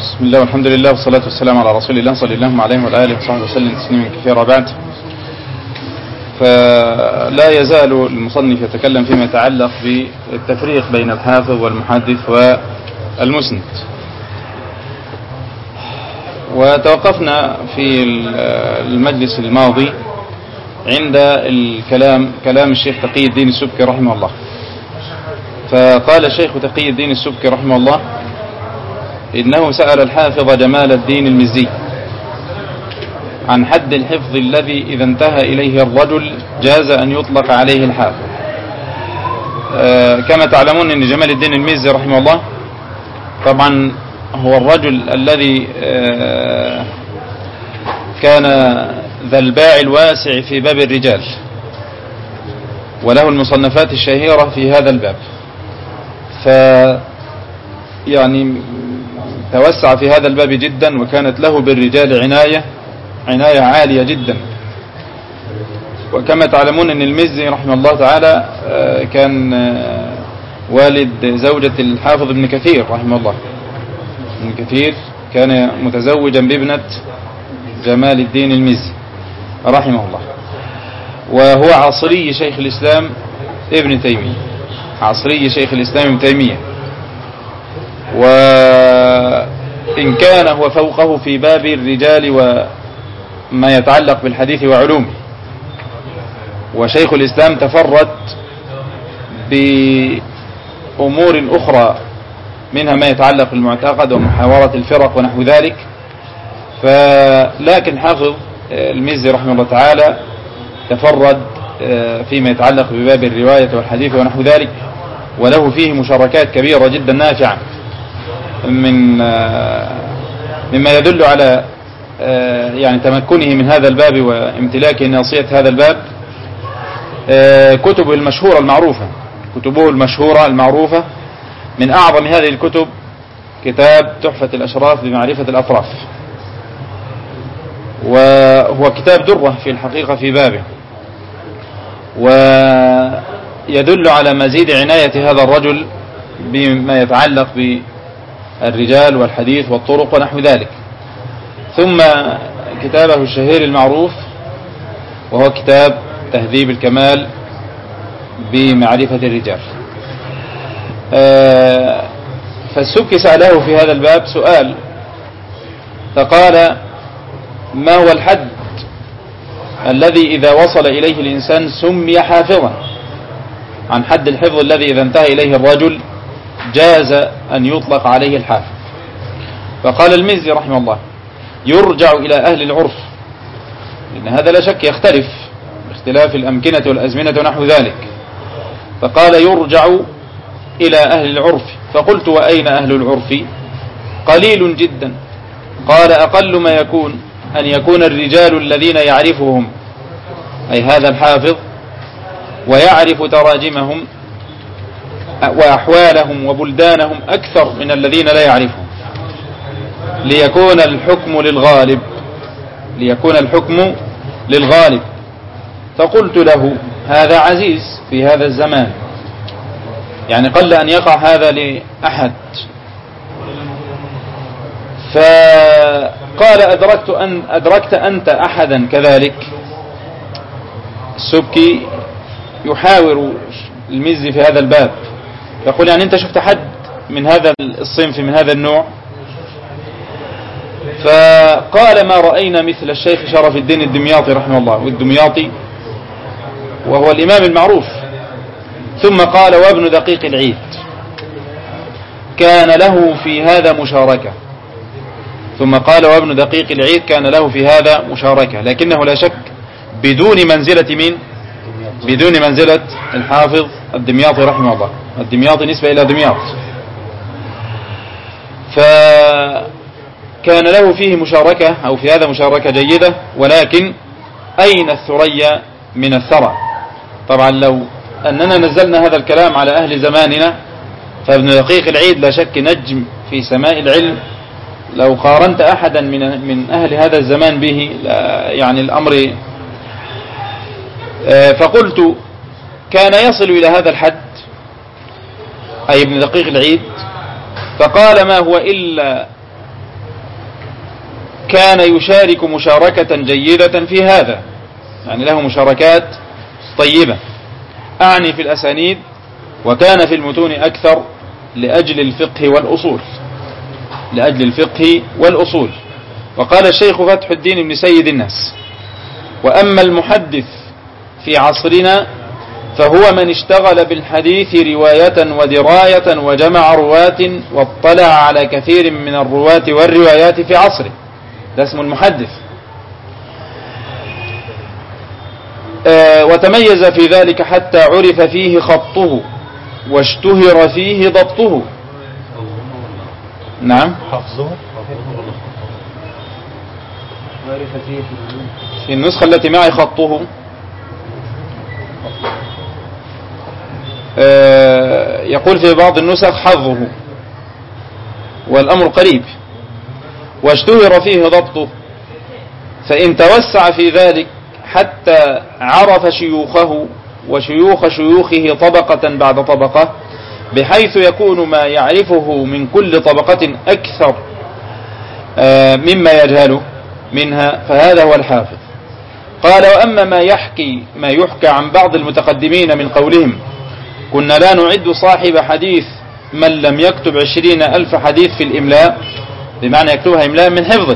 بسم الله والحمد لله والصلاة والسلام على رسول الله صلى الله عليه وعلى آله وصحبه وسلم تسليما كثيرا. بعد، فلا يزال المصنف يتكلم فيما يتعلق بالتفريق بين الحافظ والمحدث والمسند، وتوقفنا في المجلس الماضي عند كلام الشيخ تقي الدين السبكي رحمه الله. فقال الشيخ تقي الدين السبكي رحمه الله إنه سأل الحافظ جمال الدين المزي عن حد الحفظ الذي إذا انتهى إليه الرجل جاز أن يطلق عليه الحافظ. كما تعلمون أن جمال الدين المزي رحمه الله طبعا هو الرجل الذي كان ذا الباع الواسع في باب الرجال، وله المصنفات الشهيرة في هذا الباب، يعني توسع في هذا الباب جدا، وكانت له بالرجال عناية عالية جدا. وكما تعلمون أن المزي رحمه الله تعالى كان والد زوجة الحافظ ابن كثير رحمه الله. ابن كثير كان متزوجا بابنة جمال الدين المزي رحمه الله، وهو عصري شيخ الإسلام ابن تيمية، عصري شيخ الإسلام ابن تيمية. وإن كان هو فوقه في باب الرجال وما يتعلق بالحديث وعلومه، وشيخ الإسلام تفرد بأمور أخرى منها ما يتعلق بالمعتقد ومحاورة الفرق ونحو ذلك. لكن حافظ المزي رحمه الله تعالى تفرد فيما يتعلق بباب الرواية والحديث ونحو ذلك، وله فيه مشاركات كبيرة جدا نافعة مما يدل على يعني تمكنه من هذا الباب وامتلاكه ناصية هذا الباب. كتبه المشهورة المعروفة، من أعظم هذه الكتب كتاب تحفة الأشراف بمعرفة الأطراف، وهو كتاب درة في الحقيقة في بابه، ويدل على مزيد عناية هذا الرجل بما يتعلق بالرجال والحديث والطرق ونحو ذلك. ثم كتابه الشهير المعروف وهو كتاب تهذيب الكمال بمعرفة الرجال. فالسبكي سأله في هذا الباب سؤال، فقال: ما هو الحد الذي إذا وصل إليه الإنسان سمي حافظا؟ عن حد الحفظ الذي إذا انتهى إليه الرجل جاز أن يطلق عليه الحافظ. فقال المزي رحمه الله: يرجع إلى أهل العرف، لأن هذا لا شك يختلف باختلاف الأمكنة والأزمنة ونحو ذلك. فقال: يرجع إلى أهل العرف. فقلت: وأين أهل العرف؟ قليل جدا. قال: أقل ما يكون أن يكون الرجال الذين يعرفهم، أي هذا الحافظ، ويعرف تراجمهم وأحوالهم وبلدانهم أكثر من الذين لا يعرفهم، ليكون الحكم للغالب. فقلت له: هذا عزيز في هذا الزمان، يعني قل أن يقع هذا لأحد. فقال: أدركت أنت أحدا كذلك؟ السبكي يحاور المزي في هذا الباب، يقول: يعني أنت شفت حد من هذا الصنف من هذا النوع؟ فقال: ما رأينا مثل الشيخ شرف الدين الدمياطي رحمه الله، والدمياطي وهو الإمام المعروف. ثم قال: وابن دقيق العيد كان له في هذا مشاركة. ثم قال: وابن دقيق العيد كان له في هذا مشاركة، لكنه لا شك بدون منزلة الحافظ الدمياطي رحمه الله. الدمياطي نسبة إلى دمياط، فكان له فيه مشاركة أو في هذا مشاركة جيدة. ولكن أين الثريا من الثرى؟ طبعا لو أننا نزلنا هذا الكلام على أهل زماننا، فابن دقيق العيد لا شك نجم في سماء العلم. لو قارنت أحدا من أهل هذا الزمان به يعني الأمر. فقلت: كان يصل إلى هذا الحد، أي ابن دقيق العيد؟ فقال: ما هو إلا كان يشارك مشاركة جيدة في هذا، يعني له مشاركات طيبة، أعني في الأسانيد، وكان في المتون أكثر لأجل الفقه والأصول، لأجل الفقه والأصول. وقال الشيخ فتح الدين بن سيد الناس: وأما المحدث في عصرنا فهو من اشتغل بالحديث رواية ودراية وجمع رواة واطلع على كثير من الرواة والروايات في عصره، ده اسمه المحدث. وتميز في ذلك حتى عرف فيه خطه واشتهر فيه ضبطه. نعم، حفظه في النسخة التي معي خطه يقول في بعض النسخ حظه، والأمر قريب. واشتهر فيه ضبطه، فإن توسع في ذلك حتى عرف شيوخه وشيوخ شيوخه طبقة بعد طبقة، بحيث يكون ما يعرفه من كل طبقة أكثر مما يجهله منها، فهذا هو الحافظ. قال: وأما ما يحكى عن بعض المتقدمين من قولهم: كنا لا نعد صاحب حديث من لم يكتب 20,000 حديث في الإملاء، بمعنى يكتبها إملاء من حفظه،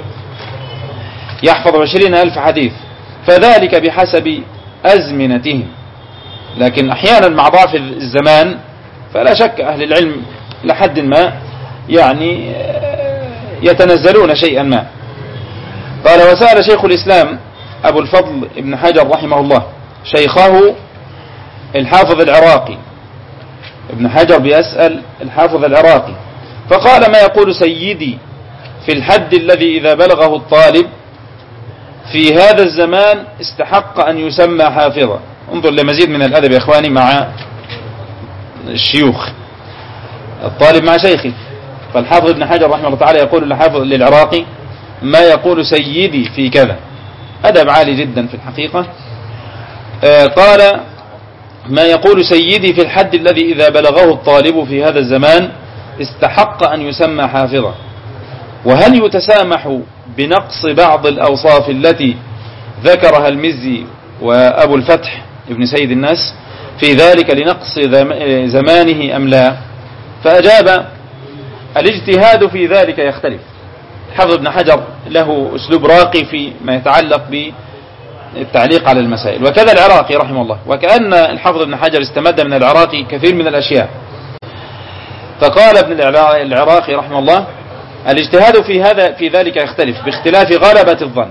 يحفظ 20,000 حديث، فذلك بحسب أزمنتهم. لكن أحيانا مع ضعف الزمان فلا شك أهل العلم لحد ما يعني يتنزلون شيئا ما. قال: وسأل شيخ الإسلام أبو الفضل ابن حجر رحمه الله شيخه الحافظ العراقي. ابن حجر بيسأل الحافظ العراقي، فقال: ما يقول سيدي في الحد الذي إذا بلغه الطالب في هذا الزمان استحق أن يسمى حافظا. انظر لمزيد من الأدب يا إخواني مع الشيوخ، الطالب مع شيخه. فالحافظ ابن حجر رحمه الله تعالى يقول للعراقي: ما يقول سيدي في كذا، أدب عالي جدا في الحقيقة. قال: ما يقول سيدي في الحد الذي إذا بلغه الطالب في هذا الزمان استحق أن يسمى حافظا. وهل يتسامح بنقص بعض الأوصاف التي ذكرها المزي وأبو الفتح ابن سيد الناس في ذلك لنقص زمانه أم لا؟ فأجاب: الاجتهاد في ذلك يختلف. حافظ ابن حجر له أسلوب راقي في ما يتعلق بالتعليق على المسائل، وكذا العراقي رحمه الله، وكأن الحافظ ابن حجر استمد من العراقي كثير من الأشياء. فقال ابن العراقي رحمه الله: الاجتهاد في ذلك يختلف باختلاف غلبة الظن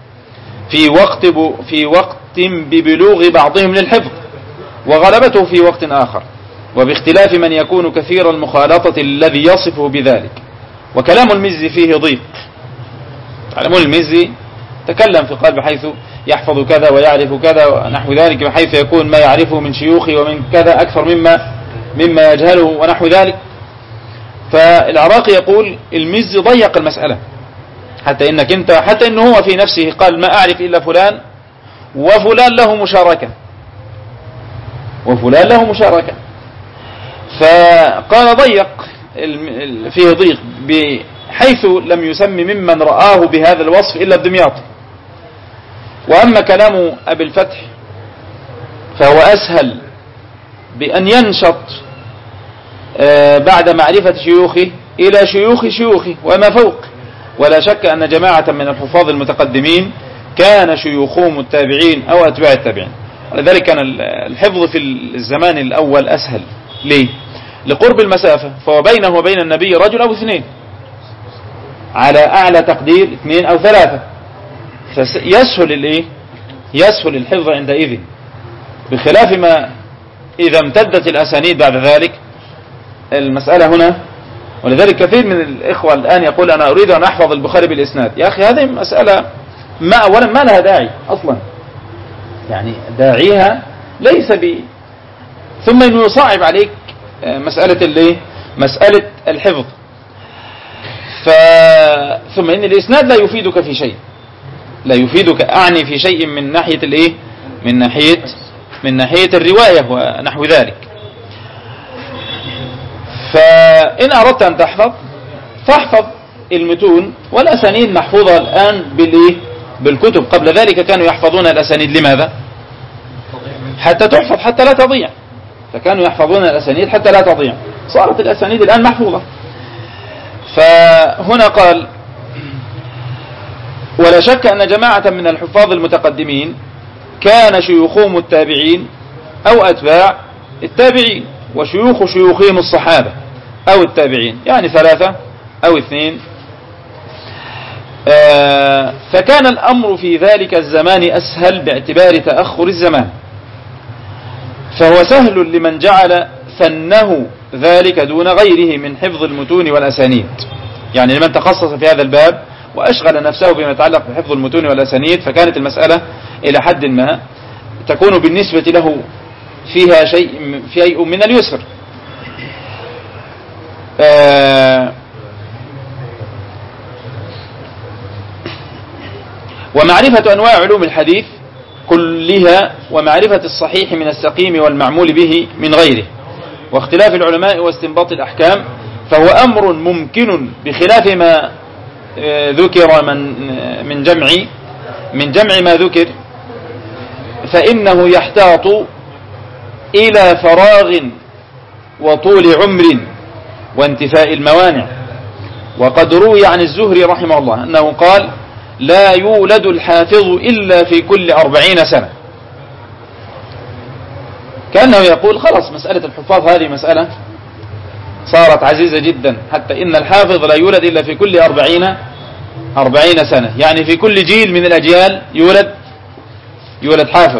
في وقت ببلوغ بعضهم للحفظ، وغلبته في وقت آخر، وباختلاف من يكون كثير المخالطة الذي يصفه بذلك. وكلام المزي فيه ضيق. تعلمون المزي تكلم في قال بحيث يحفظ كذا ويعرف كذا ونحو ذلك، بحيث يكون ما يعرفه من شيوخه ومن كذا أكثر مما يجهله ونحو ذلك. فالعراقي يقول المزي ضيق المسألة، حتى إنه هو في نفسه قال: ما أعرف إلا فلان وفلان له مشاركة، فقال ضيق فيه ضيق، بحيث لم يسمي ممن رآه بهذا الوصف إلا الدمياطي. وأما كلام أبي الفتح فهو أسهل بأن ينشط بعد معرفة شيوخه إلى شيوخه وما فوق. ولا شك أن جماعة من الحفاظ المتقدمين كان شيوخهم التابعين أو أتباع التابعين، ولذلك كان الحفظ في الزمان الأول أسهل. ليه؟ لقرب المسافة، فهو بينه وبين النبي رجل أو 2، على أعلى تقدير 2 أو 3، يسهل الحفظ عندئذ، بخلاف ما إذا امتدت الأسانيد بعد ذلك المسألة هنا. ولذلك كثير من الإخوة الآن يقول: أنا أريد أن أحفظ البخاري بالإسناد. يا أخي هذه مسألة أولا ما لها داعي أصلا، يعني داعيها ليس ثم إنه يصعب عليك مسألة الحفظ. ثم إن الإسناد لا يفيدك في شيء، لا يفيدك أعني في شيء من ناحية من ناحية الرواية ونحو ذلك. فإن أردت أن تحفظ فاحفظ المتون والأسانيد محفوظة الآن بالكتب. قبل ذلك كانوا يحفظون الأسانيد لماذا؟ حتى تحفظ، حتى لا تضيع. فكانوا يحفظون الأسانيد حتى لا تضيع. صارت الأسانيد الآن محفوظة. فهنا قال: ولا شك أن جماعة من الحفاظ المتقدمين كان شيوخهم التابعين أو أتباع التابعين، وشيوخ شيوخهم الصحابة أو التابعين، يعني 3 أو 2. فكان الأمر في ذلك الزمان أسهل باعتبار تأخر الزمان، فهو سهل لمن جعل فنه ذلك دون غيره من حفظ المتون والأسانيد. يعني لمن تخصص في هذا الباب وأشغل نفسه بما يتعلق بحفظ المتون والأسانيد، فكانت المسألة إلى حد ما تكون بالنسبة له فيها شيء من اليسر. ومعرفة أنواع علوم الحديث كلها، ومعرفة الصحيح من السقيم والمعمول به من غيره، واختلاف العلماء واستنباط الأحكام، فهو أمر ممكن بخلاف ما ذكر من جمع ما ذكر، فإنه يحتاط إلى فراغ وطول عمر وانتفاء الموانع. وقد روي عن الزهري رحمه الله أنه قال: لا يولد الحافظ إلا في كل 40 سنة. كأنه يقول خلاص مسألة الحفاظ هذه مسألة صارت عزيزة جدا، حتى إن الحافظ لا يولد إلا في كل 40 سنة، يعني في كل جيل من الأجيال يولد حافظ.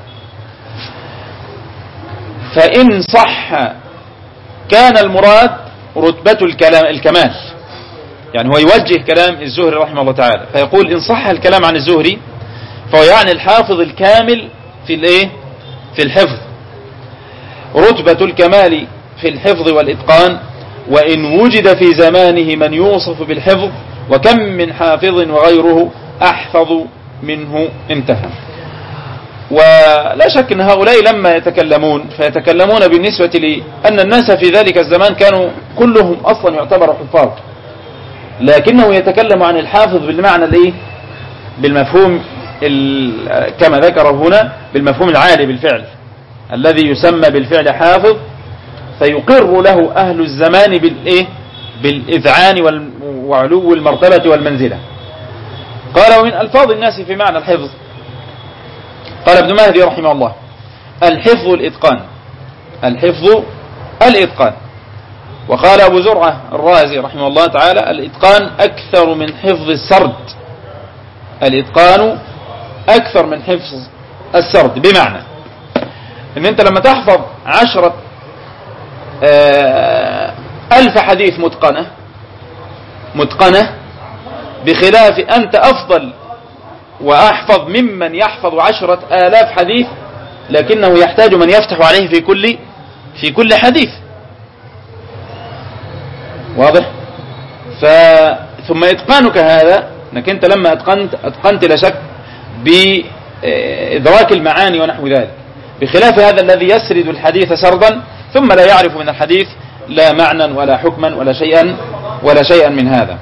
فإن صح كان المراد رتبة الكمال. يعني هو يوجه كلام الزهري رحمه الله تعالى، فيقول إن صح الكلام عن الزهري فهو يعني الحافظ الكامل في الحفظ، رتبة الكمال في الحفظ والإتقان. وإن وجد في زمانه من يوصف بالحفظ، وكم من حافظ وغيره أحفظ منه انتهى. ولا شك أن هؤلاء لما يتكلمون فيتكلمون بالنسبة لأن الناس في ذلك الزمان كانوا كلهم أصلا يعتبر حفاظ، لكنه يتكلم عن الحافظ بالمعنى بالمفهوم كما ذكر هنا، بالمفهوم العالي بالفعل الذي يسمى بالفعل حافظ، فيقر له أهل الزمان بالإذعان وعلو المرتبة والمنزلة. قال: ومن ألفاظ الناس في معنى الحفظ، قال ابن مهدي رحمه الله: الحفظ الإتقان. الحفظ الإتقان. وقال أبو زرعة الرازي رحمه الله تعالى: الإتقان أكثر من حفظ السرد. الإتقان أكثر من حفظ السرد، بمعنى إن أنت لما تحفظ 10,000 حديث متقنة، بخلاف أنت أفضل وأحفظ ممن يحفظ 10,000 حديث لكنه يحتاج من يفتح عليه في كل حديث. واضح؟ ثم إتقانك هذا أنك أنت لما أتقنت لا شك بإدراك المعاني ونحو ذلك، بخلاف هذا الذي يسرد الحديث سردا ثم لا يعرف من الحديث لا معنى ولا حكما ولا شيئا من هذا.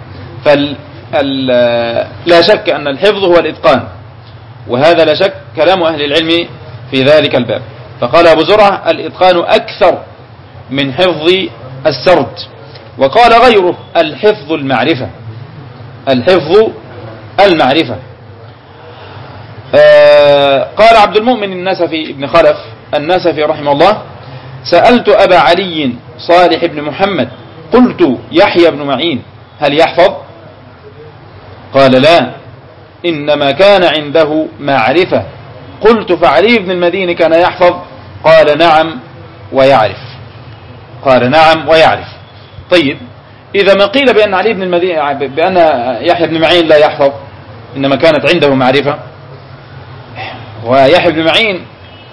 لا شك أن الحفظ هو الإتقان، وهذا لا شك كلام أهل العلم في ذلك الباب. فقال أبو زرعة: الإتقان أكثر من حفظ السرد. وقال غيره: الحفظ المعرفة. الحفظ المعرفة. قال عبد المؤمن النسفي ابن خلف النسفي رحمه الله: سألت أبا علي صالح بن محمد قلت: يحيى بن معين هل يحفظ؟ قال: لا، إنما كان عنده معرفة. قلت: فعلي بن المديني كان يحفظ؟ قال: نعم ويعرف. قال: نعم ويعرف. طيب، إذا ما قيل بأن علي بن المديني بأن يحيى بن معين لا يحفظ إنما كانت عنده معرفة، ويحيى بن معين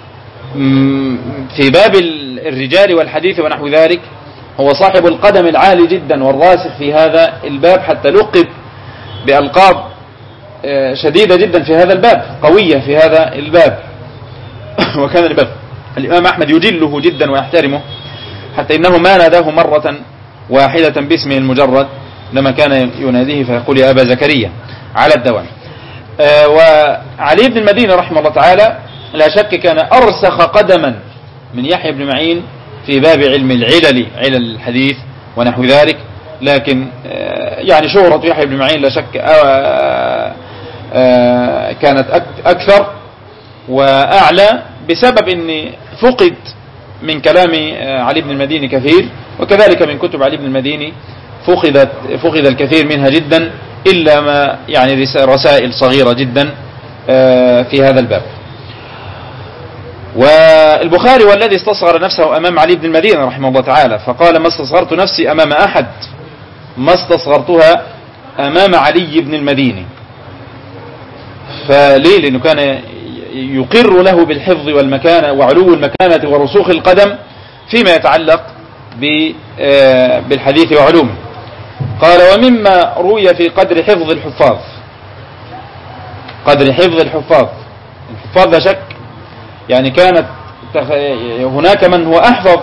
في باب الرجال والحديث ونحو ذلك هو صاحب القدم العالي جدا والراسخ في هذا الباب، حتى لقب بألقاب شديدة جدا في هذا الباب، قوية في هذا الباب. وكان الإمام أحمد يجله جدا ويحترمه، حتى إنه ما ناداه مرة واحدة باسمه المجرد، لما كان يناديه فيقول يا أبا زكريا على الدوام. وعلي بن المديني رحمه الله تعالى لا شك كان أرسخ قدما من يحيى بن معين في باب علم العلل، علل الحديث ونحو ذلك، لكن يعني شهرة يحيى بن معين لا شك كانت أكثر وأعلى بسبب أن فقد من كلام علي بن المديني كثير، وكذلك من كتب علي بن المديني فقد الكثير منها جدا، إلا ما يعني رسائل صغيرة جدا في هذا الباب. والبخاري والذي استصغر نفسه أمام علي بن المديني رحمه الله تعالى فقال ما استصغرت نفسي أمام أحد، ما استصغرتها أمام علي بن المديني. فليه؟ لأنه كان يقر له بالحفظ والمكانة وعلو المكانة ورسوخ القدم فيما يتعلق بالحديث وعلومه. قال ومما روي في قدر حفظ الحفاظ، قدر حفظ الحفاظ لا شك يعني كانت هناك من هو أحفظ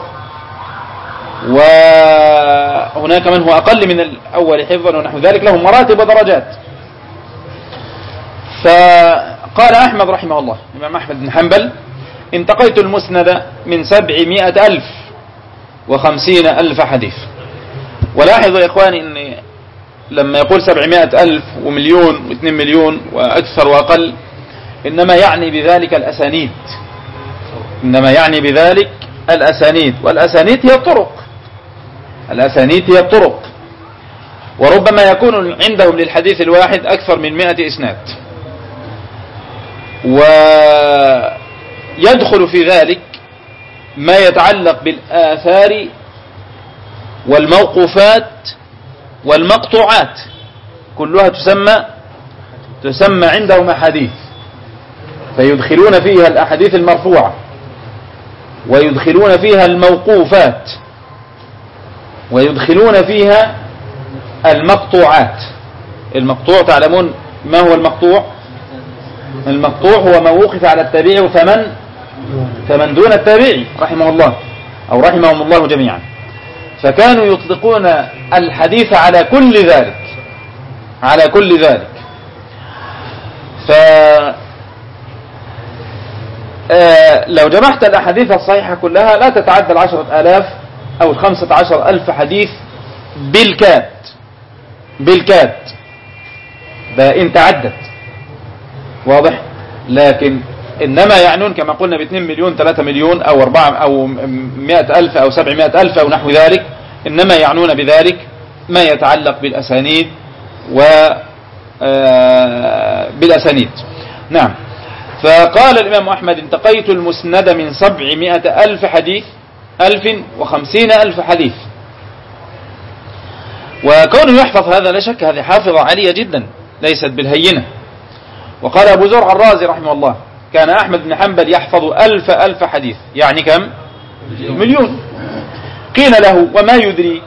وهناك من هو أقل من الأول حفظا ونحو ذلك، لهم مراتب ودرجات. فقال أحمد رحمه الله الإمام أحمد بن حنبل انتقيت المسند من 750,000 حديث. ولاحظوا يا إخواني أن لما يقول 700,000 ومليون و2 مليون وأكثر وأقل إنما يعني بذلك الأسانيد، إنما يعني بذلك الأسانيد، والأسانيد هي الطرق، الأسانيد هي الطرق، وربما يكون عندهم للحديث الواحد أكثر من 100 إسناد. ويدخل في ذلك ما يتعلق بالآثار والموقوفات والمقطوعات، كلها تسمى عندهم أحاديث، فيدخلون فيها الأحاديث المرفوعة ويدخلون فيها الموقوفات ويدخلون فيها المقطوعات. المقطوع تعلمون ما هو المقطوع؟ المقطوع هو ما وقف على التابعي فمن دون التابعي رحمه الله أو رحمهم الله جميعا. فكانوا يطلقون الحديث على كل ذلك، على كل ذلك. لو جمعت الأحاديث الصحيحة كلها لا تتعدى 10,000 أو 15,000 حديث بالكاد ده إن تعدت، واضح؟ لكن إنما يعنون كما قلنا ب2 مليون 3 مليون أو 4 أو 100,000 أو 700,000 أو نحو ذلك، إنما يعنون بذلك ما يتعلق بالأسانيد بالأسانيد. نعم. فقال الإمام أحمد انتقيت المسند من 700,000 حديث 1050,000 حديث. وكونه يحفظ هذا لا شك هذه حافظة عالية جدا ليست بالهينة. وقال أبو زرع الرازي رحمه الله كان أحمد بن حنبل يحفظ 1000 حديث، يعني كم؟ مليون. قيل له وما يدريك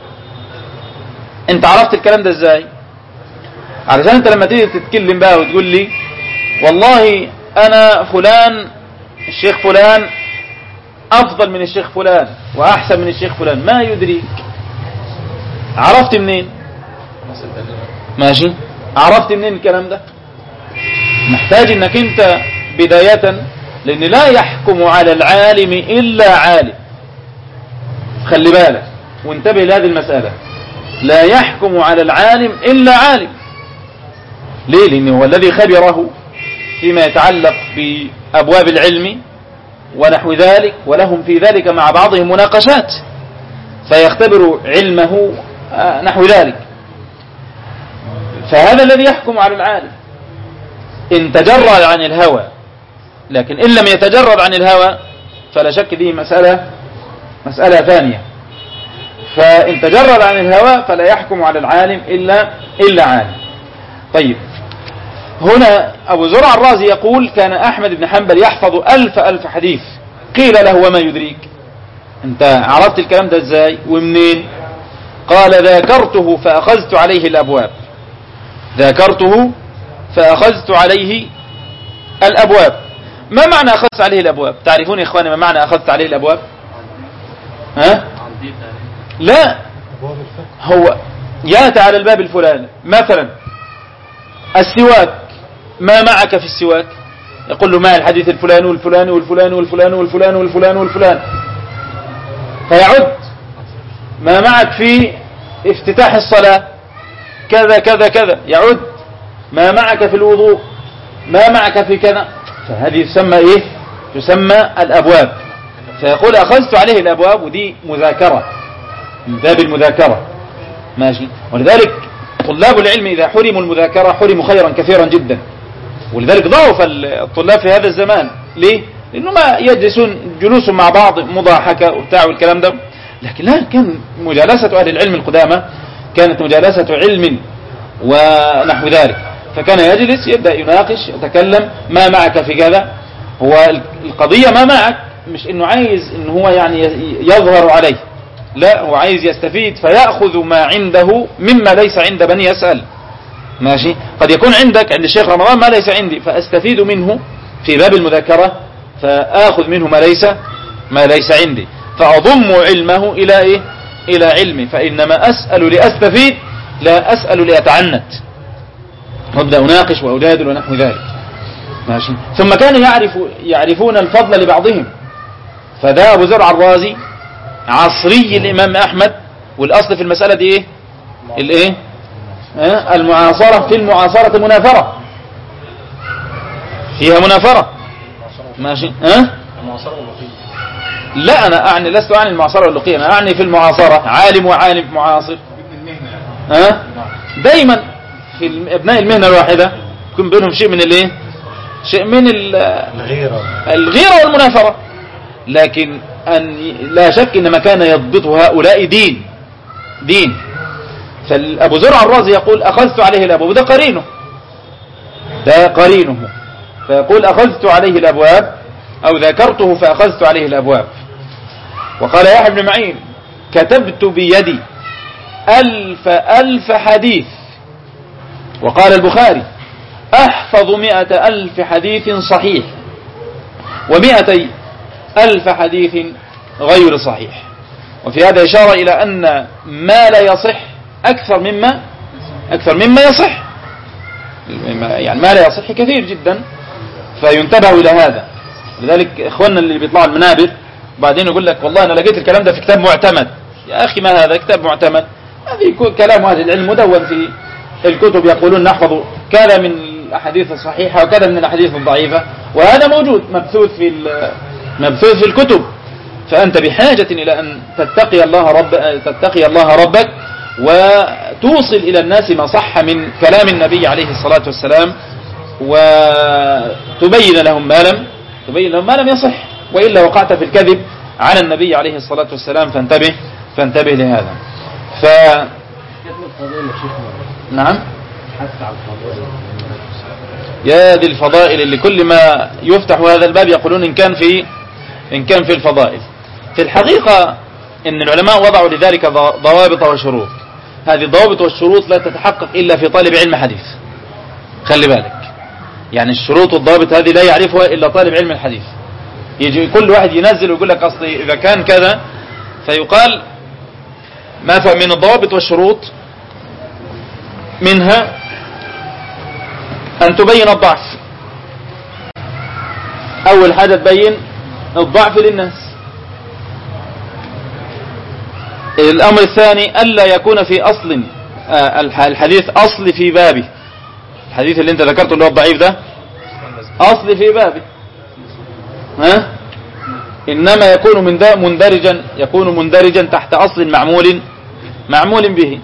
انت عرفت الكلام ده ازاي؟ علشان انت لما تيجي تتكلم بقى وتقول لي والله انا فلان الشيخ فلان افضل من الشيخ فلان واحسن من الشيخ فلان، ما يدريك عرفت منين؟ ماشي، عرفت منين الكلام ده؟ محتاج انك انت بداية، لان لا يحكم على العالم الا عالم، خلي بالك وانتبه لهذه المسألة، لا يحكم على العالم الا عالم. ليه؟ لانه هو الذي خبره فيما يتعلق بأبواب العلم ونحو ذلك، ولهم في ذلك مع بعضهم مناقشات فيختبر علمه نحو ذلك. فهذا الذي يحكم على العالم إن تجرد عن الهوى، لكن إن لم يتجرد عن الهوى فلا شك دي مسألة ثانية. فإن تجرد عن الهوى فلا يحكم على العالم إلا عالم. طيب، هنا أبو زرع الرازي يقول كان أحمد بن حنبل يحفظ 1000 حديث. قيل له وما يدريك أنت عرفت الكلام ده إزاي ومنين؟ قال ذاكرته فأخذت عليه الأبواب. ذاكرته فأخذت عليه الأبواب. ما معنى أخذت عليه الأبواب؟ تعرفون يا إخواني ما معنى أخذت عليه الأبواب؟ ها؟ لا، هو يأتي على الباب الفلاني مثلا السواك، ما معك في السواك؟ يقول له ما الحديث الفلاني والفلاني والفلاني والفلاني والفلاني والفلاني والفلاني، فيعد ما معك في افتتاح الصلاة كذا كذا كذا، يعد ما معك في الوضوء، ما معك في كذا، فهذه تسمى ايه؟ تسمى الأبواب. فيقول أخذت عليه الأبواب، ودي مذاكرة من باب المذاكرة، ماشي. ولذلك طلاب العلم إذا حرموا المذاكرة حرموا خيرا كثيرا جدا، ولذلك ضعف الطلاب في هذا الزمان. ليه؟ لأنه ما يجلسون جلوس مع بعض مضاحكة وبتاع والكلام ده، لكن لا، كان مجالسة أهل العلم القدامى كانت مجالسة علم ونحو ذلك، فكان يجلس يبدأ يناقش يتكلم ما معك في كذا. هو القضية ما معك مش انه عايز انه هو يعني يظهر عليه، لا، هو عايز يستفيد فيأخذ ما عنده مما ليس عند بني يسأل، ماشي. قد يكون عندك عند الشيخ رمضان ما ليس عندي، فأستفيد منه في باب المذاكرة، فآخذ منه ما ليس عندي، فأضم علمه إلى إيه؟ إلى علمي، فإنما أسأل لأستفيد لا أسأل لأتعنت، وابدأ أناقش وأجادل ونحو ذلك، ماشي. ثم كانوا يعرفون الفضل لبعضهم، فده أبو زرع الرازي عصري الإمام أحمد، والأصل في المسألة دي إيه؟ الإيه؟ المعاصرة، في المعاصرة منافرة، فيها منافرة، ماشي. المعاصرة واللقية. لا، أنا لست أعني المعاصرة واللقية، أنا أعني في المعاصرة عالم وعالم معاصر. دايما في أبناء المهنة الواحدة يكون بينهم شيء من الإيه؟ شيء من الغيرة والمنافرة، لكن لا شك إن ما كان يضبط هؤلاء دين. فأبو زرع الرازي يقول أخذت عليه الأبواب، ده قرينه، فيقول أخذت عليه الأبواب أو ذكرته فأخذت عليه الأبواب. وقال يحيى بن معين كتبت بيدي 1000 حديث. وقال البخاري أحفظ 100,000 حديث صحيح و200,000 حديث غير صحيح. وفي هذا إشارة إلى أن ما لا يصح أكثر مما يصح، يعني ما لا يصح كثير جدا، فينتبه إلى هذا. لذلك إخواننا اللي بيطلعوا المنابر بعدين يقول لك والله أنا لقيت الكلام ده في كتاب معتمد. يا أخي ما هذا كتاب معتمد؟ هذه كلام أهل العلم مدون في الكتب، يقولون نحفظ كذا من الأحاديث الصحيحة وكذا من الأحاديث الضعيفة، وهذا موجود مبثوث في الكتب. فأنت بحاجة إلى أن تتقي الله ربك وتوصل إلى الناس ما صح من كلام النبي عليه الصلاة والسلام، وتبين لهم ما لم يصح، وإلا وقعت في الكذب على النبي عليه الصلاة والسلام، فانتبه لهذا. نعم، يا ذي الفضائل اللي كل ما يفتح هذا الباب يقولون إن كان في الفضائل. في الحقيقة إن العلماء وضعوا لذلك ضوابط وشروط. هذه الضوابط والشروط لا تتحقق إلا في طالب علم حديث، خلي بالك. يعني الشروط والضوابط هذه لا يعرفها إلا طالب علم الحديث. يجي كل واحد ينزل ويقول لك أصلي إذا كان كذا، فيقال ما فهم من الضوابط والشروط منها أن تبين الضعف. أول حاجة تبين الضعف للناس. الأمر الثاني ألا يكون في أصل الحديث أصل في بابه. الحديث اللي انت ذكرته اللي هو الضعيف ده أصل في بابه، إنما يكون مندرجا تحت أصل معمول به.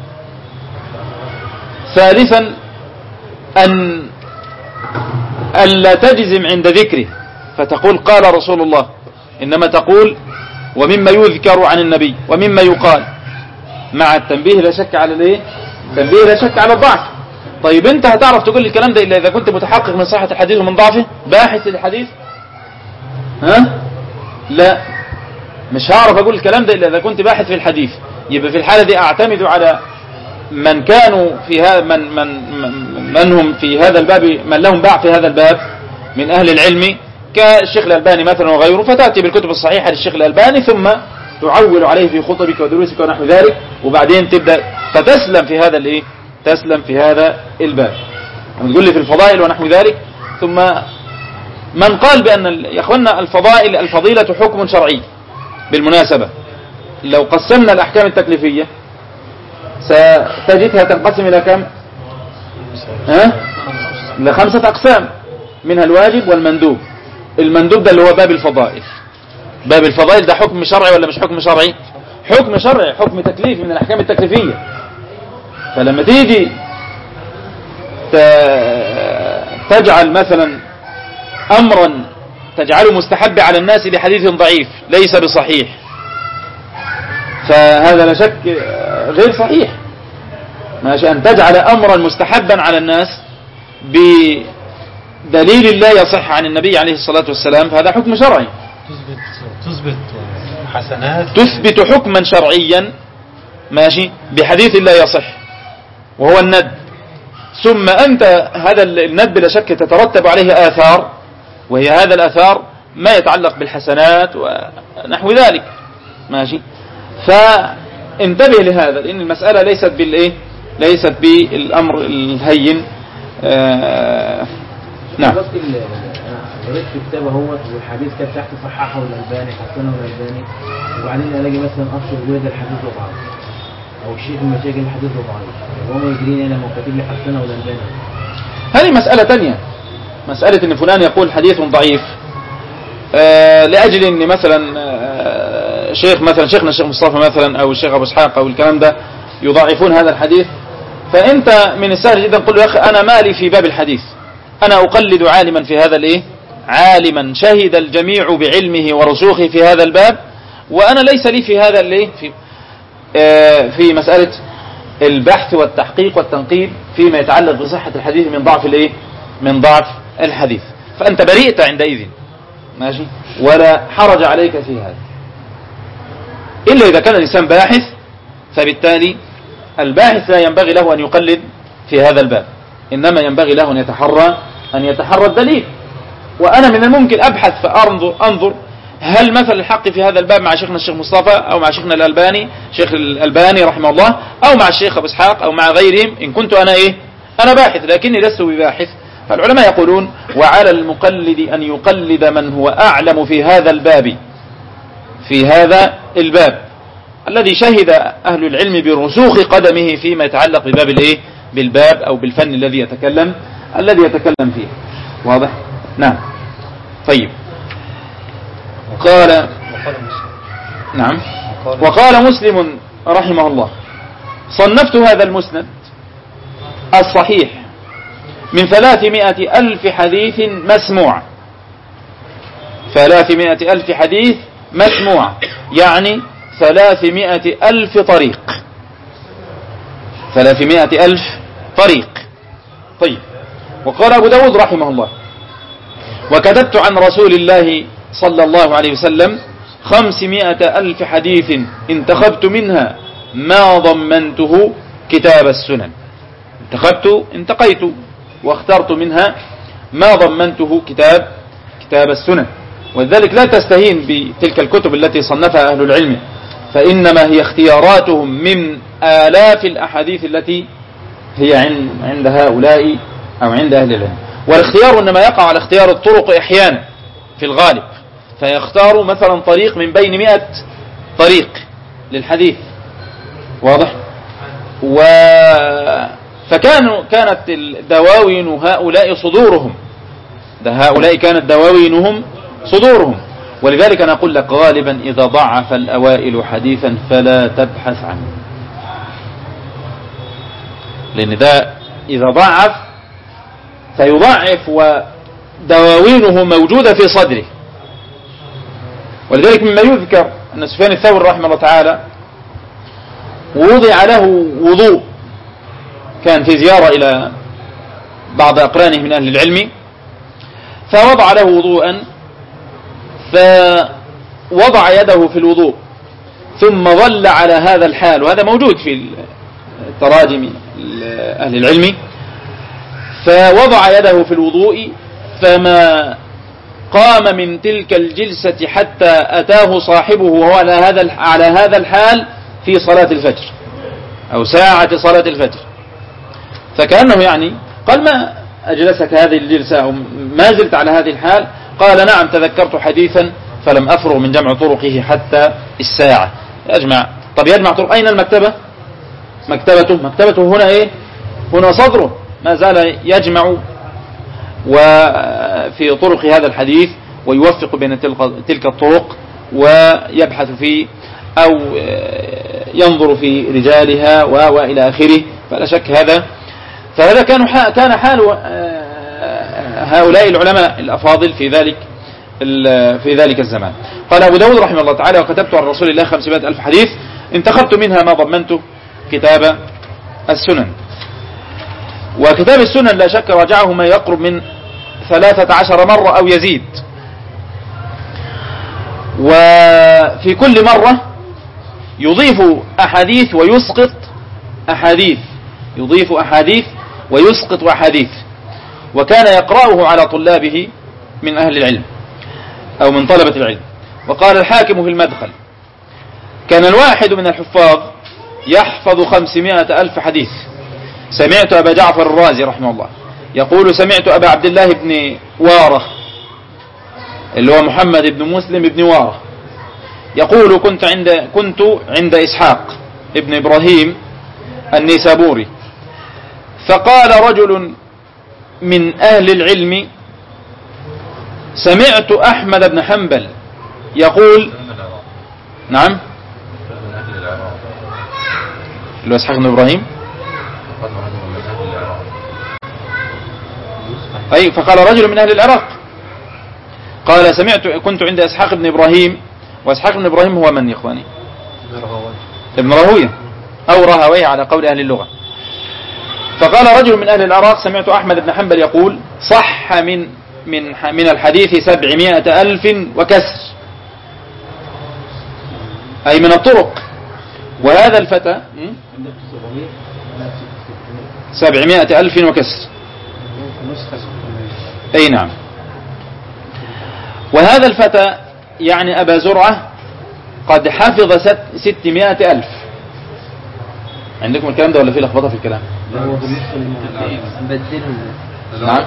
ثالثا أن ألا تجزم عند ذكره فتقول قال رسول الله، إنما تقول ومما يذكر عن النبي ومما يقال، مع التنبيه لا شك على الضعف. طيب انت هتعرف تقول الكلام ده إلا إذا كنت متحقق من صحة الحديث ومن ضعفه، باحث الحديث؟ لا، مش هعرف أقول الكلام ده إلا إذا كنت باحث في الحديث. يبقى في الحالة دي أعتمد على من كانوا في هذا من هم في هذا الباب، من لهم باع في هذا الباب من أهل العلم كالشيخ الألباني مثلا وغيره، فتأتي بالكتب الصحيحة للشيخ الألباني ثم تعول عليه في خطبك ودروسك ونحو ذلك، وبعدين تبدأ فتسلم في هذا الايه، تسلم في هذا الباب. نقول لي في الفضائل ونحو ذلك. ثم من قال بأن يا اخوانا الفضيلة حكم شرعي. بالمناسبة لو قسمنا الأحكام التكليفية ستجدها تنقسم إلى كم؟ إلى 5 أقسام، منها الواجب والمندوب. المندوب ده اللي هو باب الفضائل. باب الفضائل ده حكم شرعي ولا مش حكم شرعي؟ حكم شرعي، حكم تكليفي من الأحكام التكليفية. فلما تيجي تجعل مثلا أمرا تجعله مستحب على الناس بحديث ضعيف ليس بصحيح، فهذا لا شك غير صحيح. ماشي، أن تجعل أمرا مستحبا على الناس بدليل لا يصح عن النبي عليه الصلاة والسلام، فهذا حكم شرعي. تثبت حسنات، تثبت حكما شرعيا ماشي بحديث لا يصح وهو الند. ثم أنت هذا الند بلا شك تترتب عليه آثار، وهي هذا الآثار ما يتعلق بالحسنات ونحو ذلك. ماشي، فانتبه لهذا، لأن المسألة ليست بالأمر الهين. نعم. قريت في كتابه هو والحديث كان تحت صححه الألباني حسنه الألباني، وبعدين الاقي مثلا أخشى بجوز الحديث ضعيف أو شيء من مشاكل الحديث ضعيف، وهو يجريني أنا مكتب لي حسنه الألباني. هذه مسألة تانية، مسألة إن فلان يقول حديث ضعيف لأجل إن مثلا شيخنا الشيخ مصطفى مثلا أو الشيخ أبو إسحاق أو الكلام ده يضاعفون هذا الحديث. فأنت من السهل جدا قل له يا أخي أنا مالي في باب الحديث، أنا أقلد عالما في هذا عالما شهد الجميع بعلمه ورسوخه في هذا الباب، وأنا ليس لي في هذا في مسألة البحث والتحقيق والتنقيب فيما يتعلق بصحة الحديث من ضعف الحديث. فأنت بريئت عندئذ، ماشي، ولا حرج عليك في هذا، إلا إذا كان الإنسان باحث، فبالتالي الباحث لا ينبغي له أن يقلد في هذا الباب، إنما ينبغي له أن يتحرى الدليل. وأنا من الممكن أبحث فأنظر هل مثل الحق في هذا الباب مع شيخنا الشيخ مصطفى أو مع شيخنا الألباني، شيخ الألباني رحمه الله، أو مع الشيخ أبو إسحاق أو مع غيرهم، إن كنت أنا باحث لكني لست بباحث. فالعلماء يقولون وعلى المقلد أن يقلد من هو أعلم في هذا الباب الذي شهد أهل العلم برسوخ قدمه فيما يتعلق بالباب أو بالفن الذي يتكلم فيه. واضح؟ نعم. طيب، نعم. وقال مسلم رحمه الله صنفت هذا المسند الصحيح من 300,000 حديث مسموع. 300,000 حديث مسموع يعني 300,000 طريق. 300,000 طريق. طيب، وقال أبو داود رحمه الله وكتبت عن رسول الله صلى الله عليه وسلم 500,000 حديث انتخبت منها ما ضمنته كتاب السنن. انتقيت واخترت منها ما ضمنته كتاب السنن. ولذلك لا تستهين بتلك الكتب التي صنفها أهل العلم، فإنما هي اختياراتهم من آلاف الأحاديث التي هي عند هؤلاء أو عند أهل العلم. والاختيار إنما يقع على اختيار الطرق أحيانا في الغالب، فيختاروا مثلا طريق من بين 100 طريق للحديث. واضح؟ كانت الدواوين هؤلاء صدورهم، هؤلاء كانت دواوينهم صدورهم. ولذلك أنا أقول لك غالبا إذا ضعف الأوائل حديثا فلا تبحث عنه، لأن ده إذا ضعف فيضعف ودواوينه موجودة في صدره. ولذلك مما يذكر أن سفيان الثوري رحمه الله تعالى وضع له وضوء، كان في زيارة إلى بعض أقرانه من أهل العلم، فوضع له وضوءا، فوضع يده في الوضوء ثم ظل على هذا الحال، وهذا موجود في تراجم أهل العلم. فوضع يده في الوضوء فما قام من تلك الجلسة حتى أتاه صاحبه وهو على هذا الحال في صلاة الفجر أو ساعة صلاة الفجر. فكأنه يعني قال ما أجلسك هذه الجلسة أو ما زلت على هذه الحال؟ قال نعم تذكرت حديثا فلم أفرغ من جمع طرقه حتى الساعة. يجمع. طب يجمع طرق. أين المكتبة؟ مكتبته هنا إيه؟ هنا صدره ما زال يجمع وفي طرق هذا الحديث ويوفق بين تلك الطرق ويبحث في أو ينظر في رجالها وإلى آخره. فلا شك فهذا كان حال هؤلاء العلماء الأفاضل في ذلك الزمان. قال أبو داود رحمه الله تعالى وكتبت عن رسول الله 500,000 حديث انتخبت منها ما ضمنته كتاب السنن. وكتاب السنن لا شك راجعه ما يقرب من 13 مرة أو يزيد. وفي كل مرة يضيف أحاديث ويسقط أحاديث ويسقط أحاديث. وكان يقرأه على طلابه من أهل العلم أو من طلبة العلم. وقال الحاكم في المدخل كان الواحد من الحفاظ يحفظ 500,000 حديث. سمعت أبا جعفر الرازي رحمه الله يقول سمعت أبا عبد الله بن وارة اللي هو محمد بن مسلم بن وارة يقول كنت عند إسحاق ابن إبراهيم النيسابوري فقال رجل من أهل العلم سمعت أحمد بن حنبل يقول نعم اللي هو إسحاق بن إبراهيم أي فقال رجل من أهل العراق قال كنت عند إسحاق بن إبراهيم. وإسحاق بن إبراهيم هو من يا إخواني؟ ابن راهويه أو راهويه على قول أهل اللغة. فقال رجل من أهل العراق سمعت أحمد بن حنبل يقول صح من الحديث 700,000 وكسر أي من الطرق. وهذا الفتى 700,000 وكسر أي نعم. وهذا الفتى يعني أبا زرعة قد حفظ 600,000. عندكم الكلام ده ولا في لخبطة في الكلام؟ نعم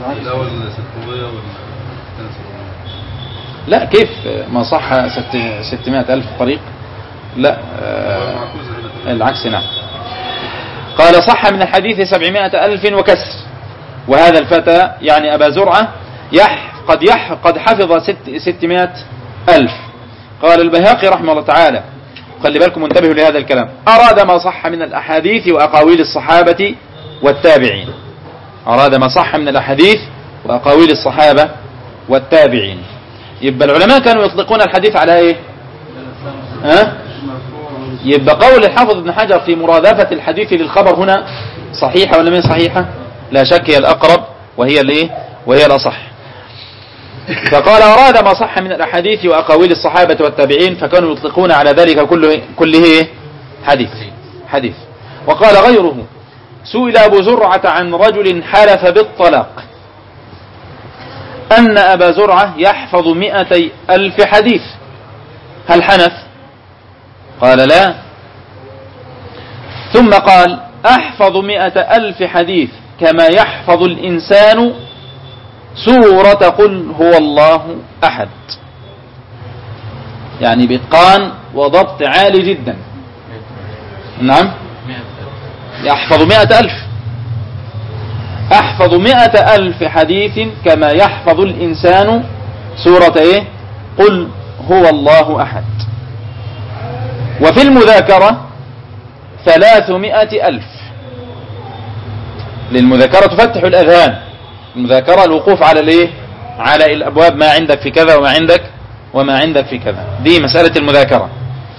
لا كيف ما صح 600,000 طريق؟ لا العكس نعم. قال صح من الحديث 700,000 وكسر. وهذا الفتى يعني أبا زرعة قد حفظ 600,000. قال البيهقي رحمه الله تعالى خلي بالكم انتبهوا لهذا الكلام أراد ما صح من الأحاديث وأقاويل الصحابة والتابعين. أراد ما صح من الأحاديث وأقاويل الصحابة والتابعين. يبقى العلماء كانوا يطلقون الحديث على ايه؟ يبقى قول الحافظ ابن حجر في مرادفة الحديث للخبر هنا صحيحة ولا من صحيحة؟ لا شك هي الأقرب وهي الأصح. فقال أراد ما صح من الأحاديث وأقاويل الصحابة والتابعين فكانوا يطلقون على ذلك كله حديث. وقال غيره سئل أبو زرعة عن رجل حلف بالطلاق أن أبا زرعة يحفظ 200,000 حديث هل حنث؟ قال لا. ثم قال أحفظ 100,000 حديث كما يحفظ الإنسان سورة قل هو الله أحد. يعني بإتقان وضبط عالي جدا. نعم يحفظ 100,000 أحفظ 100,000 حديث كما يحفظ الإنسان سورة إيه؟ قل هو الله أحد. وفي المذاكرة 300,000. للمذاكرة تفتح الأذهان. المذاكرة الوقوف على الإيه؟ على الأبواب ما عندك في كذا وما عندك في كذا. دي مسألة المذاكرة.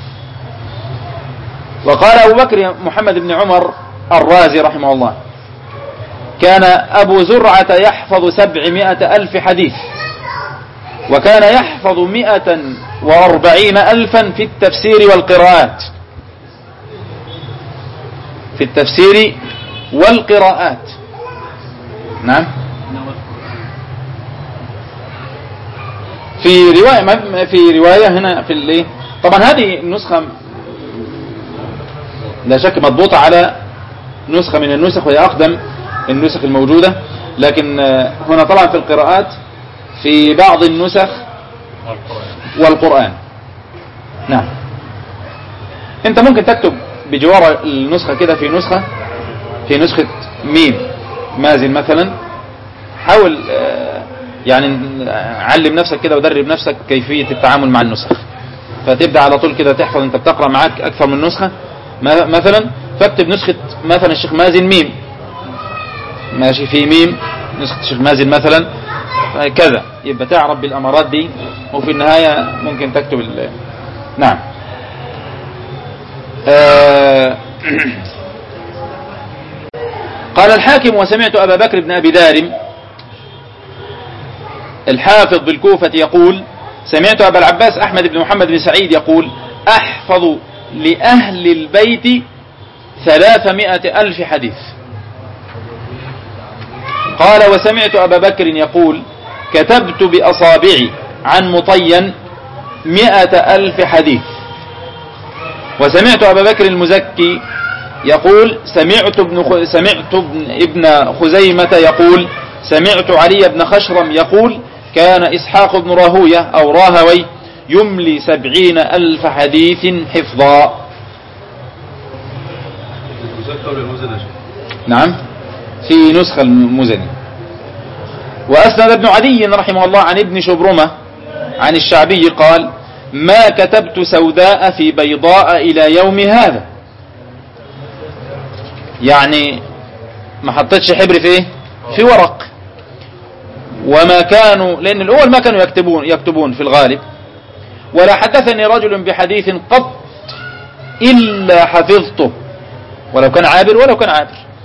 وقال أبو بكر محمد بن عمر الرازي رحمه الله كان أبو زرعة يحفظ 700,000 حديث وكان يحفظ 140,000 في التفسير والقراءات. في التفسير والقراءات. نعم في رواية هنا في الايه. طبعا هذه النسخة لا شك مضبوطة على نسخة من النسخ وهي أقدم النسخ الموجودة، لكن هنا طبعا في القراءات في بعض النسخ والقرآن. نعم. انت ممكن تكتب بجوار النسخة كده في نسخة ميم مازن مثلا. حاول يعني علم نفسك كده ودرب نفسك كيفية التعامل مع النسخ، فتبدأ على طول كده تحفظ. انت بتقرأ معاك أكثر من نسخة مثلا، فاكتب نسخة مثلا الشيخ مازن ميم، ماشي، في ميم نسخة الشيخ مازن مثلا كذا، يبقى تعرف بالأمارات دي، وفي النهاية ممكن تكتب نعم. قال الحاكم: وسمعت أبا بكر بن أبي دارم الحافظ بالكوفة يقول: سمعت أبا العباس أحمد بن محمد بن سعيد يقول: أحفظ لأهل البيت 300,000 حديث. قال: وسمعت أبا بكر يقول: كتبت بأصابعي عن مطين 100,000 حديث. وسمعت أبا بكر المزكي يقول: سمعت ابن خزيمة يقول: سمعت علي بن خشرم يقول: كان إسحاق بن راهوية أو راهوي يملي 70,000 حديث حفظا. نعم، في نسخة المزني. وأسند ابن عدي رحمه الله عن ابن شبرمة عن الشعبي قال: ما كتبت سوداء في بيضاء إلى يوم هذا. يعني ما حطيتش حبر في ايه، في ورق. وما كانوا، لأن الأول ما كانوا يكتبون في الغالب. ولا حدثني رجل بحديث قط إلا حفظته، ولو كان عابر.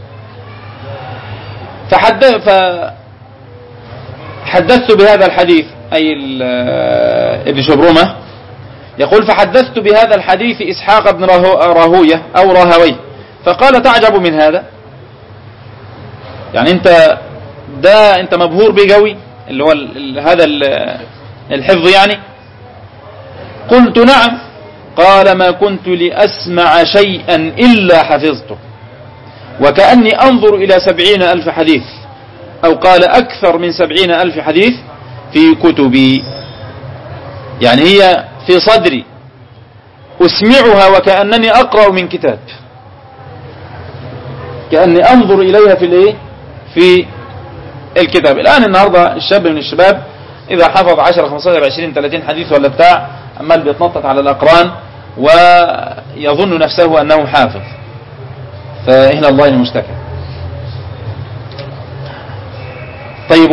فحدثت بهذا الحديث، أي ابن شبرمة يقول: فحدثت بهذا الحديث إسحاق بن راهوية أو راهوي، فقال: تعجب من هذا؟ يعني انت مبهور بقوي اللي هو هذا الحفظ يعني؟ قلت: نعم. قال: ما كنت لأسمع شيئا إلا حفظته، وكأني أنظر إلى 70,000 حديث، أو قال أكثر من 70,000 حديث في كتبي. يعني هي في صدري أسمعها وكأنني أقرأ من كتاب، كأني أنظر إليها في الكتاب. الآن النهاردة الشاب من الشباب إذا حفظ 10 15 20 30 حديث ولا بتاع، عمال بيتنطط على الأقران ويظن نفسه أنه حافظ، فإلى الله المشتكى. طيب،